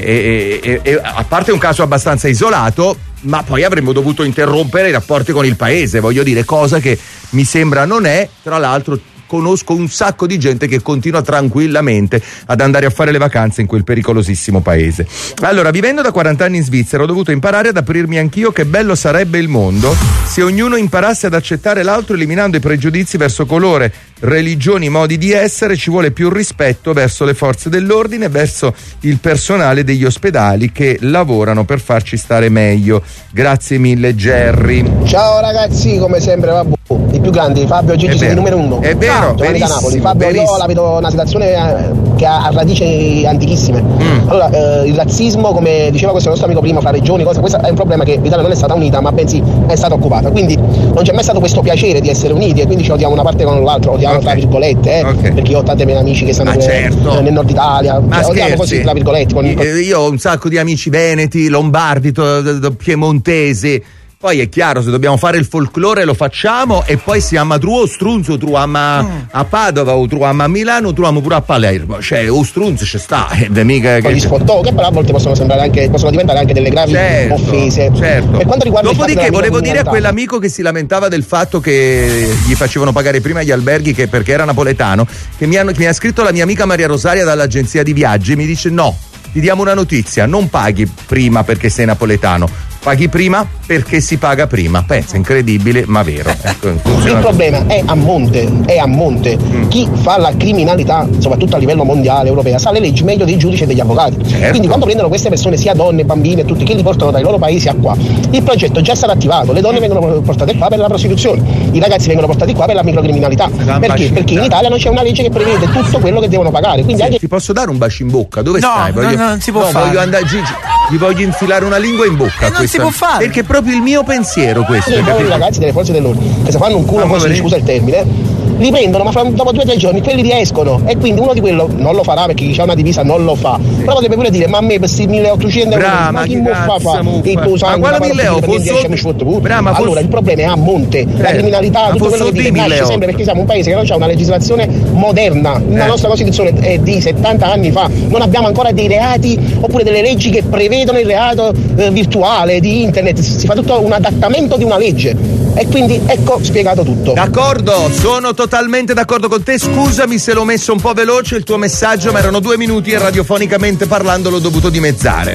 eh, eh, eh, a parte un caso abbastanza isolato, ma poi avremmo dovuto interrompere i rapporti con il paese, voglio dire, cosa che mi sembra non è, tra l'altro. Conosco un sacco di gente che continua tranquillamente ad andare a fare le vacanze in quel pericolosissimo paese. Allora, vivendo da quaranta anni in Svizzera, ho dovuto imparare ad aprirmi anch'io che bello sarebbe il mondo se ognuno imparasse ad accettare l'altro eliminando i pregiudizi verso colore, religioni, modi di essere. Ci vuole più rispetto verso le forze dell'ordine, verso il personale degli ospedali che lavorano per farci stare meglio. Grazie mille, Jerry. Ciao ragazzi, come sempre vabbè. I più grandi, Fabio Gigi sono il numero uno. È vero, Giovanni da Napoli. Fabio, verissimo. Io la vedo una situazione che ha radici antichissime. Mm. Allora, eh, il razzismo, come diceva questo nostro amico prima, fra regioni, cosa, questo è un problema che l'Italia non è stata unita, ma bensì è stata occupata. Quindi non c'è mai stato questo piacere di essere uniti e quindi ci odiamo una parte con l'altra, odiamo okay. tra virgolette, eh, okay. perché io ho tanti miei amici che stanno ah, certo. nel nord Italia, ma cioè, odiamo così tra virgolette. Con... Io ho un sacco di amici veneti, lombardi, to, to, to, piemontesi. Poi è chiaro, se dobbiamo fare il folklore lo facciamo e poi siamo a Truo Strunzo, truiamo a, a Padova o truiamo a Milano, truiamo pure a Palermo, cioè o Strunzo ci sta, e mica che... gli sfottò, che però a volte possono sembrare anche, possono diventare anche delle gravi certo, offese. Certo. Per quanto riguarda Dopodiché volevo dire a quell'amico che si lamentava del fatto che gli facevano pagare prima gli alberghi che perché era napoletano, che mi, hanno, mi ha scritto la mia amica Maria Rosaria dall'agenzia di viaggi, mi dice no, ti diamo una notizia, non paghi prima perché sei napoletano, paghi prima perché si paga prima. Pensa, incredibile ma vero. Ecco, il problema è a monte, è a monte. Mm. Chi fa la criminalità, soprattutto a livello mondiale, europea, sa le leggi meglio dei giudici e degli avvocati. Certo. Quindi quando prendono queste persone, sia donne, bambine, tutti, che li portano dai loro paesi a qua, il progetto già sarà attivato, le donne mm. vengono portate qua per la prostituzione, i ragazzi vengono portati qua per la microcriminalità. La perché? Perché in Italia non c'è una legge che prevede tutto quello che devono pagare. Quindi sì, anche... Ti posso dare un bacio in bocca? Dove no, stai? Voglio... No, non si può no, fare. Voglio andare, Gigi, gli voglio infilare una lingua in bocca. E non si può fare. Perché è proprio il mio pensiero questo. I poveri ragazzi delle forze dell'ordine che se fanno un culo, poi si scusa il termine, li prendono, ma fra, dopo due o tre giorni quelli riescono e quindi uno di quello non lo farà perché chi ha una divisa non lo fa. Sì. Però potrebbe pure dire, ma a me per questi milleottocento euro, ma chi mo fa fa? Ma guarda mille euro, allora il problema è a monte, la criminalità, tutto quello che dite nasce sempre perché siamo un paese che non ha una legislazione moderna, la nostra Costituzione è di settanta anni fa, non abbiamo ancora dei reati oppure delle leggi che prevedono il reato eh, virtuale di internet, si fa tutto un adattamento di una legge e quindi ecco spiegato tutto. D'accordo, sono totalmente d'accordo con te, scusami se l'ho messo un po' veloce il tuo messaggio, ma erano due minuti e radiofonicamente parlando l'ho dovuto dimezzare.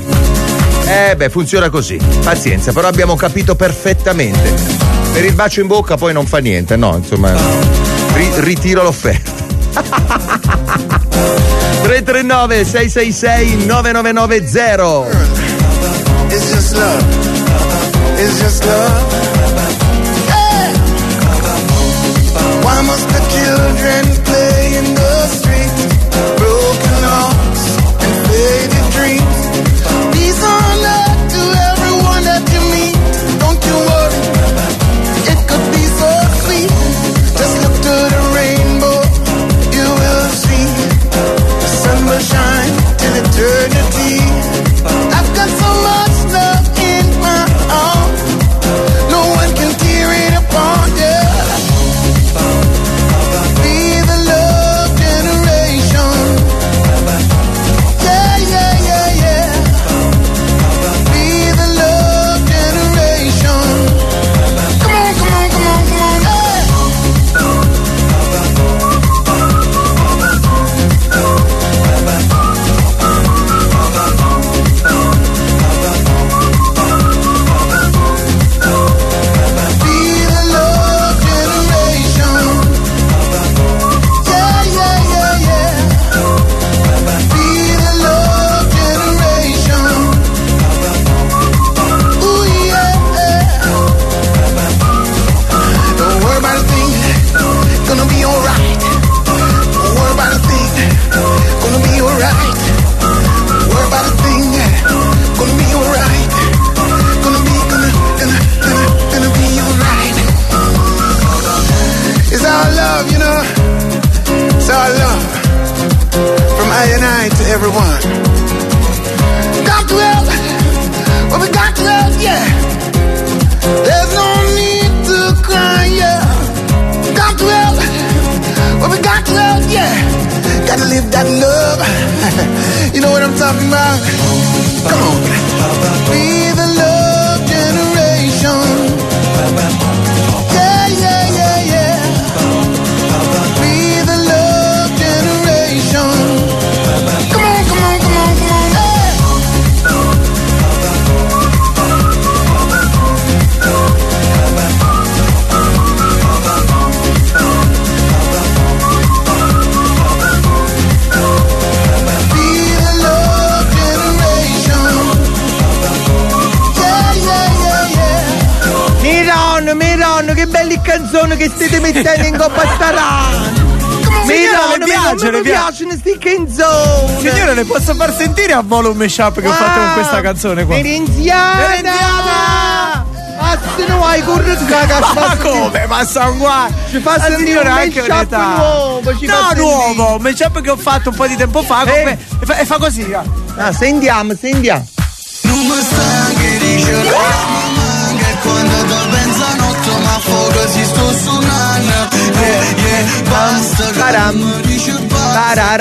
Eh beh, funziona così, pazienza, però abbiamo capito perfettamente. Per il bacio in bocca poi non fa niente, no, insomma, ri- ritiro l'offerta. tre tre nove sei sei sei nove nove nove zero. It's just love. It's just love. Hey. Why must the children play in the streets? Broken Friday night to everyone. Gone too well, well we got too well, yeah. There's no need to cry, yeah. Gone too well, well we got too well, yeah. Gotta live that love. You know what I'm talking about? Come on. Be the love generation. Yeah, yeah, yeah, yeah. Be the love generation. Come on, come on, come on, come on. Miron, che belli canzoni che state mettendo in coppa sta radio. Miron, mi piace, mi piacciono sti canzoni. Signore, le posso far sentire a volo un mashup che ho fatto con questa canzone qua? Merenziana! Merenziana! Ma se non hai corretto caga. Ma come? Ma sono qua! Ci fa sentire un mashup nuovo. Ci no, fa nuovo! Un mashup che ho fatto un po' di tempo fa. Eh. Come, e, fa, e fa così. Ah, ah sentiamo, sentiamo. Non mi sta che dice che quando ti pensa notte ma fuori si sto suonando. Yeah, yeah, basta che mi dice basta.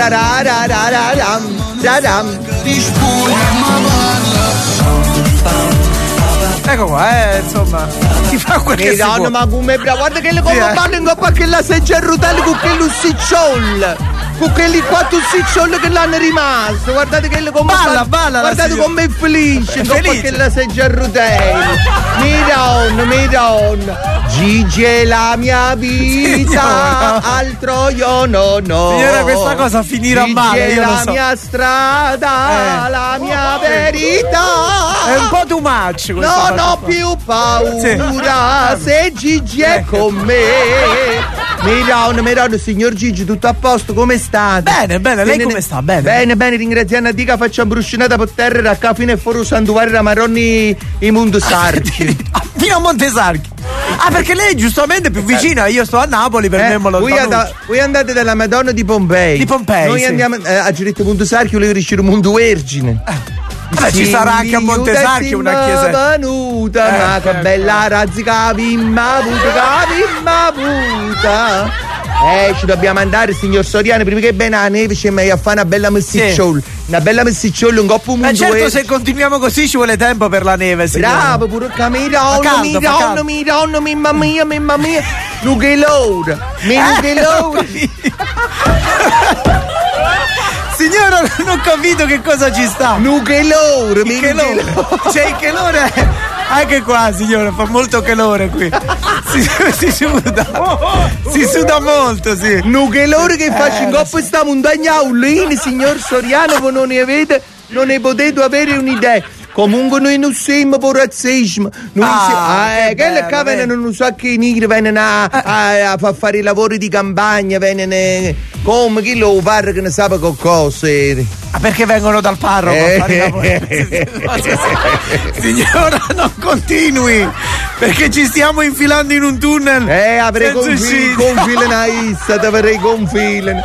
Ti spugna ma parla. Ecco qua, eh, insomma. Ti fa quel che si no, può. ma come bravo, guarda che le come Yeah. vanno in coppa che la seggia a rotelle con quello sicciol. Con quelli quattro sicciol che l'hanno rimasto. Guardate che le come Balla, sta- balla la Guardate signora. come è felice in coppa Felice. che la seggia a rotelle. Miron, Miron. Gigi è la mia vita, Signora. altro io non ho. Signora, questa cosa finirà Gigi male, è io lo la so. mia strada, Eh. la mia verità. È un po' too much questa Non cosa ho qua. più paura se Gigi è con me. Miron, Miron, signor Gigi, tutto a posto, come state? Bene, bene, lei come sta? Bene. Bene, bene, ringraziando a Dica facciamo bruscinata per terra, racca fino e fuori santuario da Maronni i Mondo Sarchi. Fino a Montesarchi. Ah, perché lei è giustamente più vicina, io sto a Napoli, per me è voi, lontano. ada- voi andate dalla Madonna di Pompei. Di Pompei, Noi sì. andiamo eh, a Giretto Mondo Sarchi, volevo riuscire un Mondo Vergine. Vabbè, ci sarà anche a Montesarchi una chiesa. Venuta, Eh, ma che ecco. bella razzi cavimma avuta, cavimma avuta. Eh, ci dobbiamo andare, signor Soriano, prima che bene la neve ci mai a fare una bella messicciol. Una bella messicciol, un coppo Ma mondo. certo, Vergine. se continuiamo così ci vuole tempo per la neve, signora. Bravo, pure Fa Miron, caldo, fa Miron, caldo. Miron, mamma mia, mamma mia. Nugelor, mi Eh, Nugelor. Signora, non ho capito che cosa ci sta. Nugelor, mi Il calore. Nugelor. C'è il calore anche qua, signora, fa molto calore qui. Si, si suda. Si suda molto, sì. Nugelor che faccio in Eh, coppa sta montagna Aulini, signor Soriano, voi non ne avete, non ne potete avere un'idea. Comunque noi non siamo per razzismo. Noi Ah, siamo, ah, che eh, che le bello, qua vedi. vengono un sacco di nigri, vengono a, a, a far fare i lavori di campagna, vengono come chi lo pare che ne sa qualcosa. Ah, perché vengono dal parroco a fare i lavori? Signora, non continui, perché ci stiamo infilando in un tunnel. Eh, avrei senza confili, uscita. confili una issa, ti avrei confili.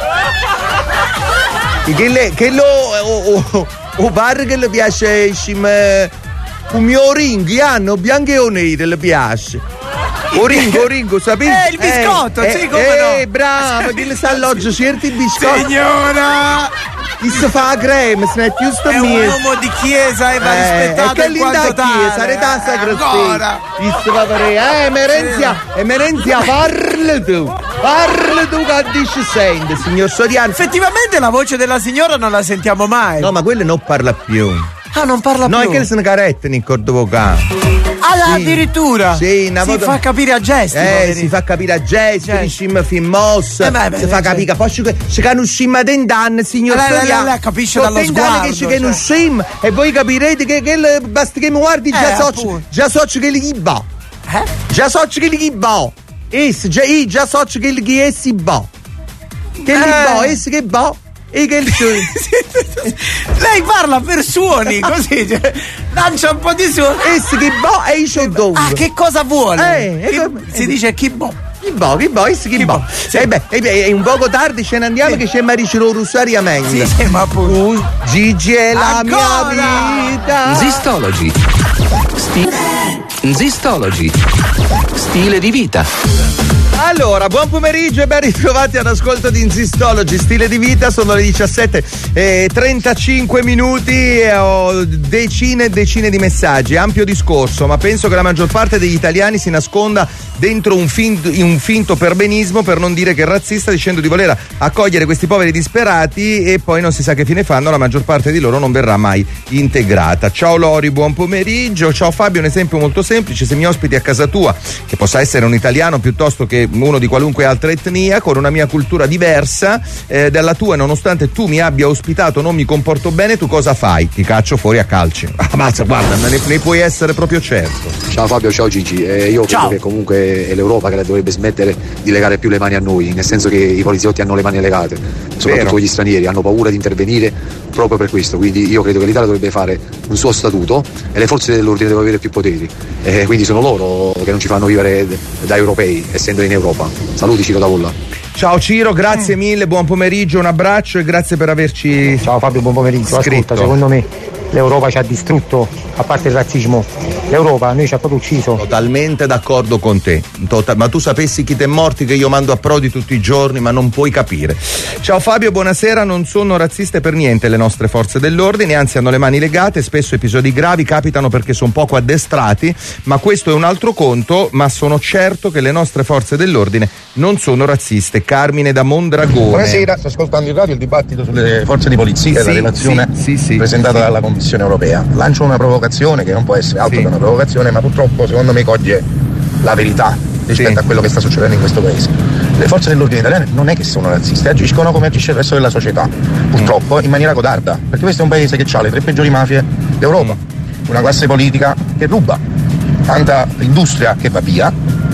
Che, le, che lo, o, o, o pare che le piace, scim, un mio ring, hanno bianco e nero, le piace. O ringo, o ringo, sapete? Eh, il biscotto, sì, come eh, no. bravo, che le sa alloggia certi biscotti. Signora! Chi si fa la crema, se ne è più sto È un mio. uomo di chiesa e va Eh, rispettato e che in lì quanto da chiesa, tale. reta sacra Ancora. Chi si fa fare? Eh, Merenzia, e Merenzia, parla tu. Parla tu che dici sente, signor Soriano. Effettivamente la voce della signora non la sentiamo mai. No, ma quello non parla più. Ah, non parla No, più. è che se ne carettano in cordo vocale. Ah, Sì. addirittura. Sì, una si volta- fa capire a gesti. Eh, poverino. si fa capire a gesti, Gesti. diciamo fin mossa, Eh, beh, beh, si fa cioè- capire che poi ci ci canno scimma dent'anni, signor Lei- lei- Soriano. lei capisce Con dallo tent'anni sguardo, che ci che non cioè. scimma e voi capirete che, che le- basta che mi guardi già Eh, so, appunto. già so che li va. Eh? Già so che li va. Es, già, io già so che li chi essi va. Che li Eh. va, es che va. E che li Lei parla per suoni, così, cioè, lancia un po' di suoni. Es che va e io c'ho dove. Ah, che cosa vuole? Eh, Chi- e come- si dice chi boh. Chi bo, chi boys, chi bo. E beh, e beh, è un poco tardi, ce ne andiamo, sì, che c'è Maricelo Rosaria Menga. Sì, sì, ma appunto. Uh, Gigi è la Ancora! mia vita. Zistology. Sti- Zistology. Stile di vita. Allora, buon pomeriggio e ben ritrovati all'ascolto di Zistology, stile di vita. Sono le diciassette e trentacinque minuti e ho decine e decine di messaggi, ampio discorso, ma penso che la maggior parte degli italiani si nasconda dentro un finto, un finto perbenismo, per non dire che è razzista, dicendo di voler accogliere questi poveri disperati e poi non si sa che fine fanno, la maggior parte di loro non verrà mai integrata. Ciao Lori, buon pomeriggio. Ciao Fabio, un esempio molto semplice: se mi ospiti a casa tua, che possa essere un italiano piuttosto che uno di qualunque altra etnia, con una mia cultura diversa eh, dalla tua, nonostante tu mi abbia ospitato, non mi comporto bene, tu cosa fai? Ti caccio fuori a calci. Ah, mazza, guarda, ne, ne puoi essere proprio certo. Ciao Fabio, ciao Gigi. Eh, io Ciao. credo che comunque è l'Europa che dovrebbe smettere di legare più le mani a noi, nel senso che i poliziotti hanno le mani legate, soprattutto Vero. gli stranieri, hanno paura di intervenire proprio per questo, quindi io credo che l'Italia dovrebbe fare un suo statuto e le forze dell'ordine devono avere più poteri, eh, quindi sono loro che non ci fanno vivere da europei, essendo in Europa. Saluti Ciro Davolla. Ciao Ciro, grazie mille, buon pomeriggio, un abbraccio e grazie per averci. Ciao Fabio, buon pomeriggio. Scritto. Ascolta, secondo me l'Europa ci ha distrutto, a parte il razzismo. L'Europa a noi ci ha proprio ucciso. Totalmente d'accordo con te. Tota- ma tu sapessi chi t'è morti che io mando a Prodi tutti i giorni, ma non puoi capire. Ciao Fabio, buonasera. Non sono razziste per niente le nostre forze dell'ordine, anzi hanno le mani legate, spesso episodi gravi capitano perché sono poco addestrati, ma questo è un altro conto. Ma sono certo che le nostre forze dell'ordine non sono razziste. Carmine da Mondragone. Buonasera, sto ascoltando in radio il dibattito sulle forze di polizia e Sì, la relazione sì, sì, sì, presentata sì. dalla Commissione europea. Lancio una provocazione che non può essere altro Sì. che una provocazione, ma purtroppo secondo me coglie la verità rispetto Sì. a quello che sta succedendo in questo paese. Le forze dell'ordine italiane non è che sono razziste, agiscono come agisce il resto della società, purtroppo in maniera codarda, perché questo è un paese che ha le tre peggiori mafie d'Europa, una classe politica che ruba, tanta industria che va via,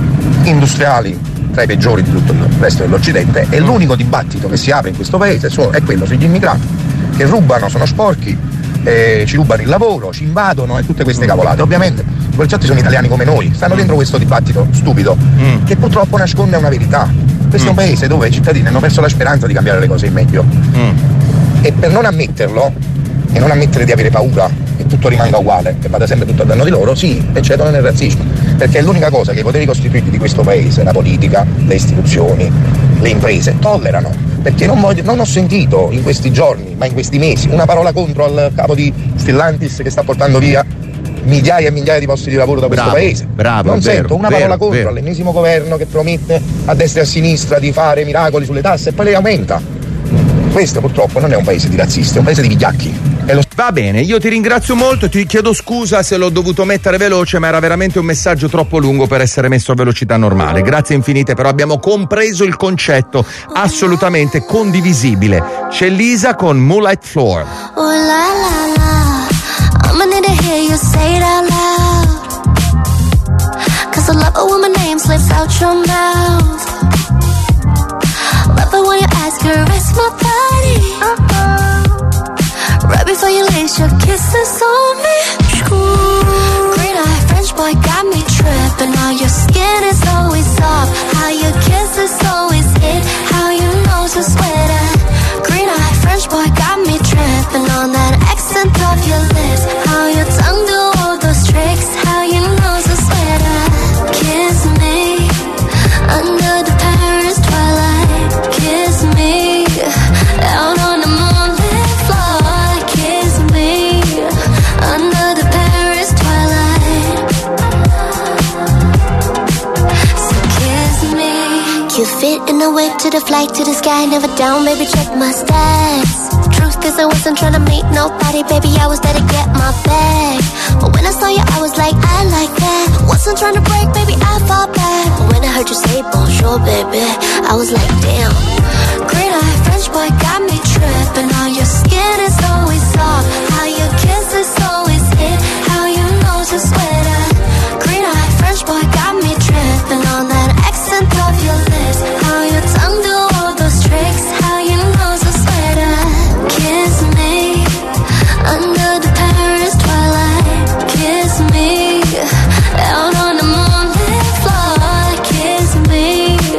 industriali tra i peggiori di tutto il resto dell'Occidente, e l'unico dibattito che si apre in questo paese è quello sugli immigrati che rubano, sono sporchi, eh, ci rubano il lavoro, ci invadono e tutte queste cavolate. Ovviamente i poliziotti sono italiani come noi, stanno dentro questo dibattito stupido che purtroppo nasconde una verità. Questo è un paese dove i cittadini hanno perso la speranza di cambiare le cose in meglio, e per non ammetterlo e non ammettere di avere paura che tutto rimanga uguale, che vada sempre tutto a danno di loro, sì, eccedono nel razzismo, perché è l'unica cosa che i poteri costituiti di questo paese, la politica, le istituzioni, le imprese, tollerano. Perché non, voglio, non ho sentito in questi giorni, ma in questi mesi, una parola contro al capo di Stellantis che sta portando via migliaia e migliaia di posti di lavoro da questo Bravo, paese. bravo, non è sento vero, una vero, parola contro vero. all'ennesimo governo che promette a destra e a sinistra di fare miracoli sulle tasse e poi le aumenta. Questo purtroppo non è un paese di razzisti, è un paese di vigliacchi. Lo... Va bene, io ti ringrazio molto, ti chiedo scusa se l'ho dovuto mettere veloce, ma era veramente un messaggio troppo lungo per essere messo a velocità normale. Grazie infinite, però abbiamo compreso il concetto, assolutamente condivisibile. C'è Lisa con Moonlight Floor. Oh la la la, I'ma need to hear you say it out loud. Cause I love it when my name slips out your mouth. Love it when you ask her, rest my body. Uh-uh. Right before you lace your kisses on me. Ooh. Green eye French boy got me tripping. How your skin is always soft, how your kisses always hit, how your nose is sweater. Green eye French boy got me tripping on that accent of your lips. How your tongue do all those tricks, how your nose is sweater. Kiss me under the Paris twilight. Kiss me out on the moonlit floor. Kiss me under the Paris twilight. So kiss me. You fit in the whip to the flight to the sky, never down, baby, check my stats. Truth is I wasn't trying to meet nobody, baby, I was there to get my bag. But when I saw you, I was like, I like that. Wasn't trying to break, baby, I fall back. But when I heard you say bonjour, baby, I was like, damn. Green eye French boy got me tripping. How your skin is always soft, how your kisses always hit, how your nose is sweater. Green eye French boy got me tripping on that accent of your lips. How your tongue do all those tricks, how your nose is sweater. Kiss me under the Paris twilight. Kiss me out on the moonlit floor. Kiss me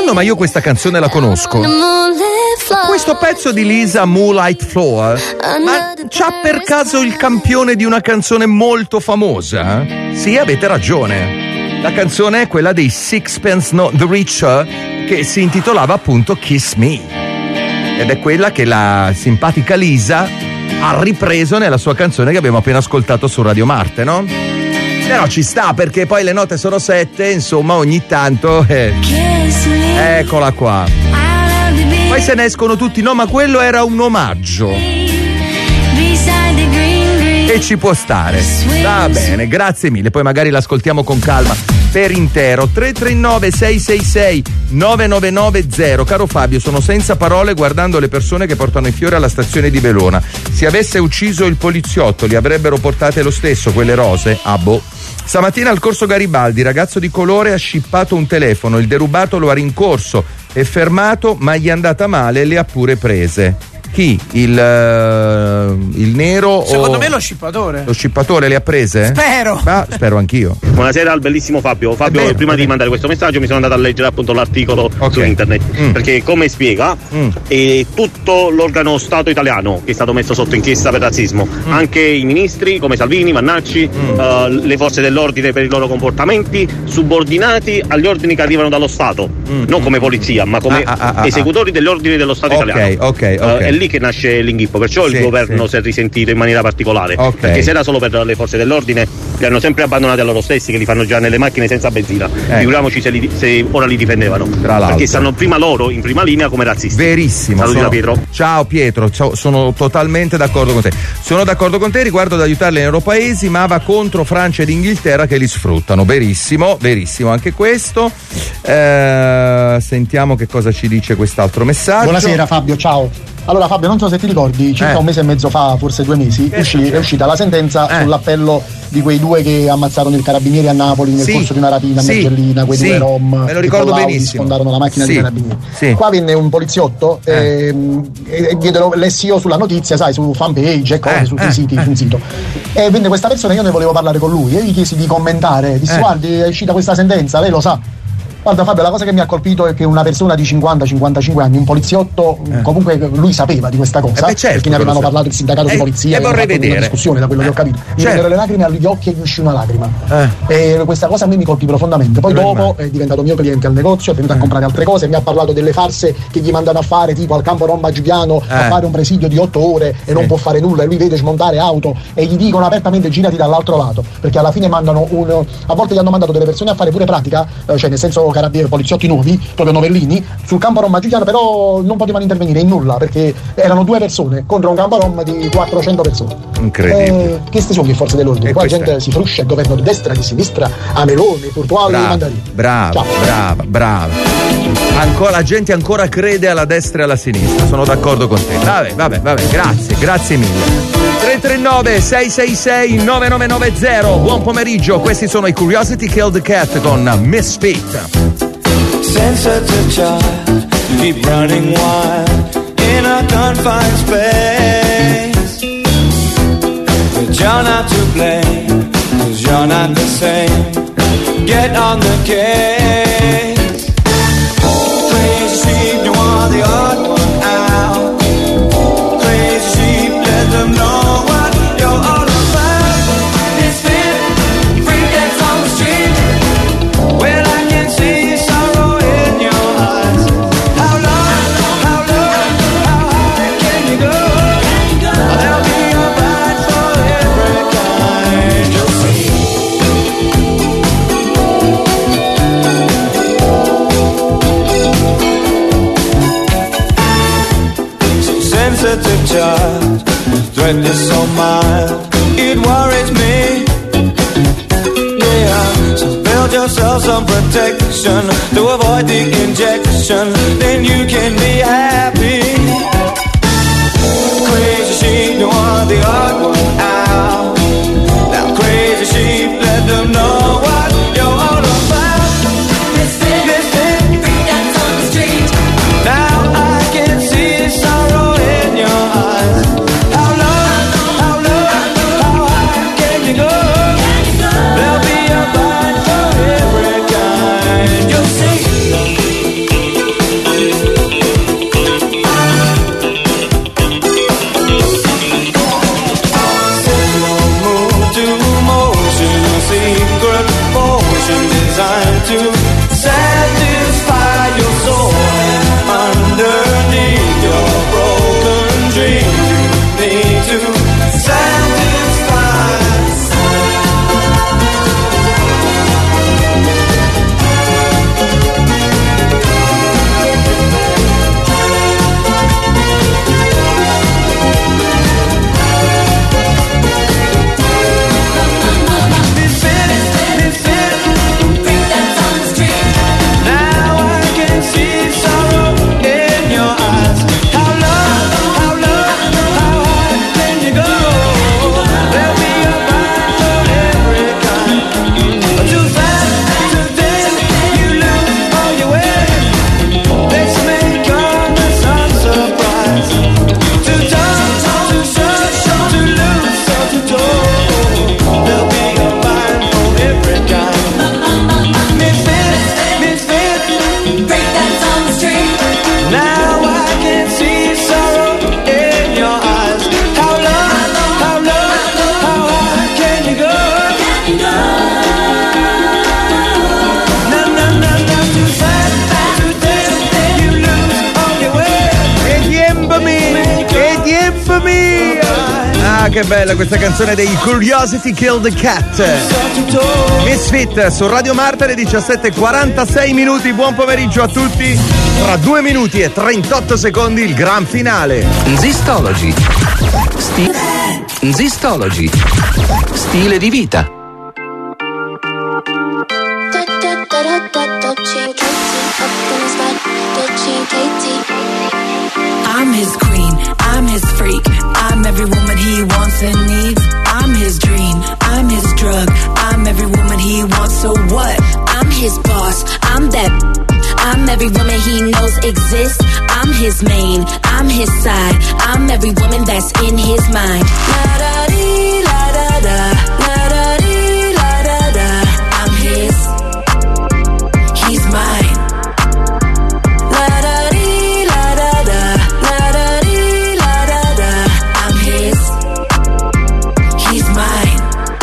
strano, ma io questa canzone la conosco. Questo pezzo di Lisa, Moonlight Flower, ma c'ha per caso il campione di una canzone molto famosa? Sì, avete ragione. La canzone è quella dei Sixpence None the Richer, che si intitolava appunto Kiss Me. Ed è quella che la simpatica Lisa ha ripreso nella sua canzone che abbiamo appena ascoltato su Radio Marte, no? Però ci sta, perché poi le note sono sette, insomma ogni tanto eh. Eccola qua. Poi se ne escono tutti, no, ma quello era un omaggio e ci può stare. Va bene, grazie mille, poi magari l'ascoltiamo con calma per intero. Tre tre nove sei sei sei nove nove nove zero. Caro Fabio, sono senza parole guardando le persone che portano i fiori alla stazione di Belona. Se avesse ucciso il poliziotto li avrebbero portate lo stesso quelle rose? Ah boh. Stamattina al corso Garibaldi, ragazzo di colore ha scippato un telefono, il derubato lo ha rincorso, è fermato ma gli è andata male e le ha pure prese. Chi? Il, uh, il nero? Secondo o me lo scippatore. Lo scippatore le ha prese? Spero. Ah, spero anch'io. Buonasera al bellissimo Fabio. Fabio, bene, prima di mandare questo messaggio mi sono andato a leggere appunto l'articolo okay. su internet. Mm. Perché come spiega mm. è tutto l'organo Stato italiano che è stato messo sotto inchiesta per razzismo. Mm. Anche i ministri come Salvini, Vannacci, mm. uh, le forze dell'ordine per i loro comportamenti, subordinati agli ordini che arrivano dallo Stato. Mm. Non come polizia, ma come ah, ah, ah, esecutori ah. degli ordini dello Stato okay, italiano. Ok, ok, ok. Uh, lì che nasce l'inghippo, perciò sì, il governo sì. si è risentito in maniera particolare, okay. perché se era solo per le forze dell'ordine li hanno sempre abbandonati a loro stessi che li fanno già nelle macchine senza benzina, eh. figuriamoci se, li, se ora li difendevano, perché stanno prima loro in prima linea come razzisti. Verissimo. Saluti sono... da Pietro. Ciao Pietro, ciao, sono totalmente d'accordo con te. Sono d'accordo con te riguardo ad aiutarli nei loro paesi, ma va contro Francia ed Inghilterra che li sfruttano. Verissimo, verissimo anche questo. Eh, sentiamo che cosa ci dice quest'altro messaggio. Buonasera Fabio, ciao. Allora Fabio, non so se ti ricordi, circa eh. un mese e mezzo fa, forse due mesi, eh. uscì, è uscita la sentenza eh. sull'appello di quei due che ammazzarono il carabinieri a Napoli nel sì. corso di una rapina a sì. Mergellina, quei sì. due rom me lo ricordo che benissimo, sfondarono la macchina sì. dei carabinieri. Sì. Qua venne un poliziotto eh. e, e diedero, lessi io sulla notizia, sai, su fanpage e cose, eh. su eh. siti, eh. su un sito. E venne questa persona, io ne volevo parlare con lui e gli chiesi di commentare, dissi eh. guardi, è uscita questa sentenza, lei lo sa. Guarda Fabio, la cosa che mi ha colpito è che una persona di cinquanta cinquantacinque anni, un poliziotto, eh. comunque lui sapeva di questa cosa, eh beh, certo, perché ne avevano parlato il sindacato eh, di polizia e vorrei vedere una discussione, da quello eh. che ho capito. Mi certo. le lacrime agli occhi e gli uscì una lacrima. Eh. E questa cosa a me mi colpì profondamente. Poi Però dopo è diventato mio cliente al negozio, è venuto eh. a comprare altre cose, mi ha parlato delle farse che gli mandano a fare, tipo al campo Ron Giuliano eh. a fare un presidio di otto ore e sì. non può fare nulla, e lui vede smontare auto e gli dicono apertamente girati dall'altro lato, perché alla fine mandano un a volte gli hanno mandato delle persone a fare pure pratica, cioè nel senso carabinieri, poliziotti nuovi, proprio novellini, sul campo Rom Giuliano, però non potevano intervenire in nulla perché erano due persone contro un campo Rom di quattrocento persone. Incredibile. Eh, queste sono le forze dell'ordine. Qua la gente è. si fruscia, il governo di destra, di sinistra, a melone, portuale, mandarini. Brava, brava, brava. Ancora, la gente ancora crede alla destra e alla sinistra, sono d'accordo con te. Vabbè, vabbè, vabbè, grazie, grazie mille. tre tre nove sei sei sei nove nove nove zero. Buon pomeriggio, questi sono i Curiosity Killed the Cat con Misfit. Sensitive child, keep running wild in a confined space. But you're not to blame, cause you're not the same. Get on the case. Crazy sheep, you are the odd one out. Crazy sheep, let them know what you're all about. It's been free dance on the street. Well, I can see sorrow in your eyes. How long, how long, how high can you go? There'll be a ride for every kind you'll see. So sensitive child, the threat is so mild, it worries me. Yeah, so build yourself some protection to avoid the injection, then you can be happy. Crazy sheep, you are the odd one out. Now crazy sheep, let them know what you're all about. Misfit, misfit, free dance on the street. Now I can see sorrow in your eyes. How low, how low, how high can you go? There'll be a ride for every kind you'll see. che bella questa canzone dei Curiosity Killed the Cat. Misfit su Radio Marta alle diciassette e quarantasei minuti. Buon pomeriggio a tutti. Tra due minuti e trentotto secondi il gran finale. Zistology. Sti- Zistology. Stile di vita. I'm his queen, I'm his freak, I'm every woman he wants and needs. I'm his dream, I'm his drug, I'm every woman he wants, so what? I'm his boss, I'm that. I'm every woman he knows exists. I'm his main, I'm his side, I'm every woman that's in his mind. La da dee, la da da, la da dee, la da da. I'm his, he's mine. La da dee, la da da, la da dee, la da da. I'm his, he's mine.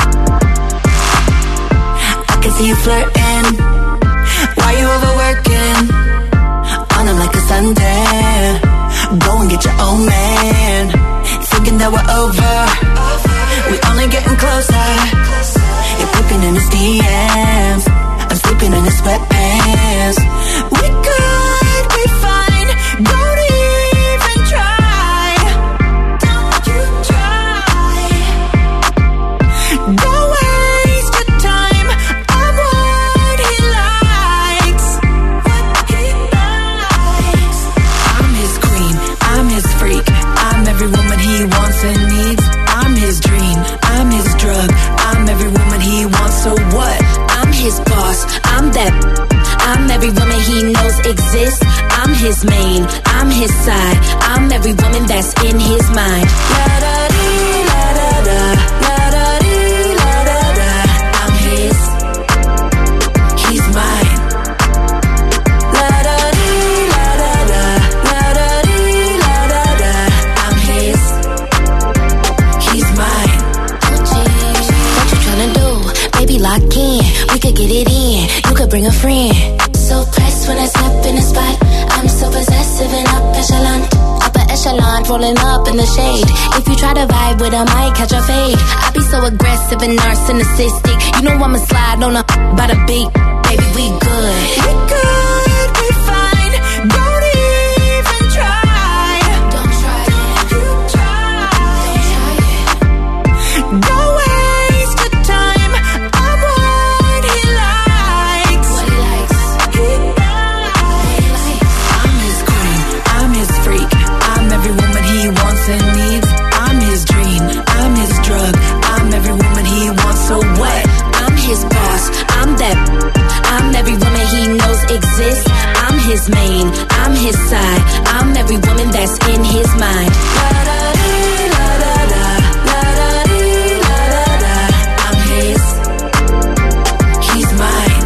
I can see you flirting. Why you overworking? On him like a Sunday. Go and get your own man. Thinking that we're over. We only getting closer. You're peeping in his D Ms. I'm sleeping in his sweatpants. We could be fine. Don't even try. Don't you try. Don't waste your time on what he likes. What he likes. I'm his queen, I'm his freak, I'm every woman he wants and needs. I'm his dream, I'm his drug, I'm every woman he wants, so what? I'm his boss, I'm that. I'm every woman he knows exists. I'm his main, I'm his side, I'm every woman that's in his mind. La da dee, la da da, la da dee, la da da. I'm his, he's mine. La da dee, la da da, la da dee, la da da. I'm his, he's mine. What you tryna do? Baby, lock in. We could get it in. You could bring a friend. So pressed when I step in the spot. I'm so possessive and up echelon. Upper echelon, rolling up in the shade. If you try to vibe with, I might catch a fade. I be so aggressive and narcissistic. You know I'ma slide on a by the beat. Baby, we good. We could be fine. Don't even try. Don't try it. You try. Don't waste your time on what he likes. What he likes. He likes. I'm his queen, I'm his freak, I'm every woman he wants and needs. I'm his dream, I'm his drug, I'm every woman he wants, so what? I'm his boss, I'm that. I'm every woman he knows exists. I'm his main, I'm his side, I'm every woman that's in his mind. La da dee, la da da, la da dee, la da da. I'm his, he's mine.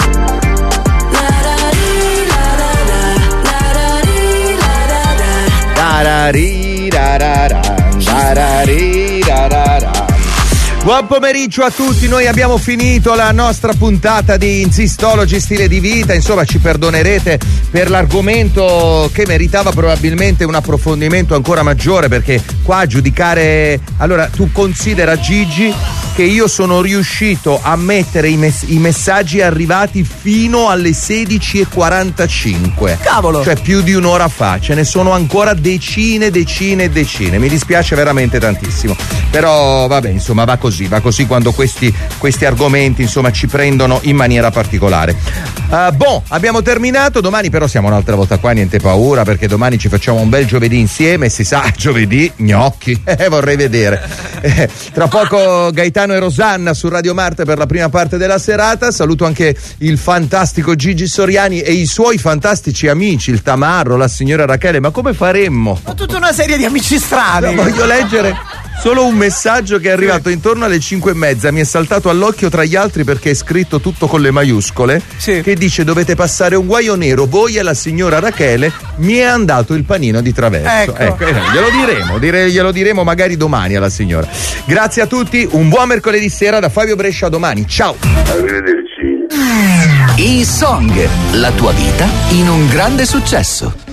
La da dee, la da da, la da dee, la da da. Tarari, rarara, tarari, rarara. Buon pomeriggio a tutti, noi abbiamo finito la nostra puntata di Insistology Stile di Vita, insomma ci perdonerete per l'argomento che meritava probabilmente un approfondimento ancora maggiore, perché qua a giudicare, allora tu considera Gigi che io sono riuscito a mettere i, mess- i messaggi arrivati fino alle sedici e quarantacinque. Cavolo! Cioè più di un'ora fa, ce ne sono ancora decine, decine e decine, mi dispiace veramente tantissimo, però vabbè, insomma va così, va così quando questi, questi argomenti insomma ci prendono in maniera particolare. Uh, boh, abbiamo terminato, domani però siamo un'altra volta qua, niente paura, perché domani ci facciamo un bel giovedì insieme, si sa, giovedì, gnocchi, eh, vorrei vedere. Eh, tra poco Gaetano e Rosanna su Radio Marte per la prima parte della serata, saluto anche il fantastico Gigi Soriani e i suoi fantastici amici, il Tamarro, la signora Rachele, ma come faremmo? Ho tutta una serie di amici strani. No, voglio leggere solo un messaggio che è arrivato intorno alle cinque e mezza, mi è saltato all'occhio tra gli altri perché è scritto tutto con le maiuscole, sì, che dice: dovete passare un guaio nero voi e la signora Rachele, mi è andato il panino di traverso. Ecco, ecco glielo diremo, dire, glielo diremo magari domani alla signora. Grazie a tutti, un buon mercoledì sera da Fabio Brescia, a domani, ciao. Arrivederci. E-Song, la tua vita in un grande successo.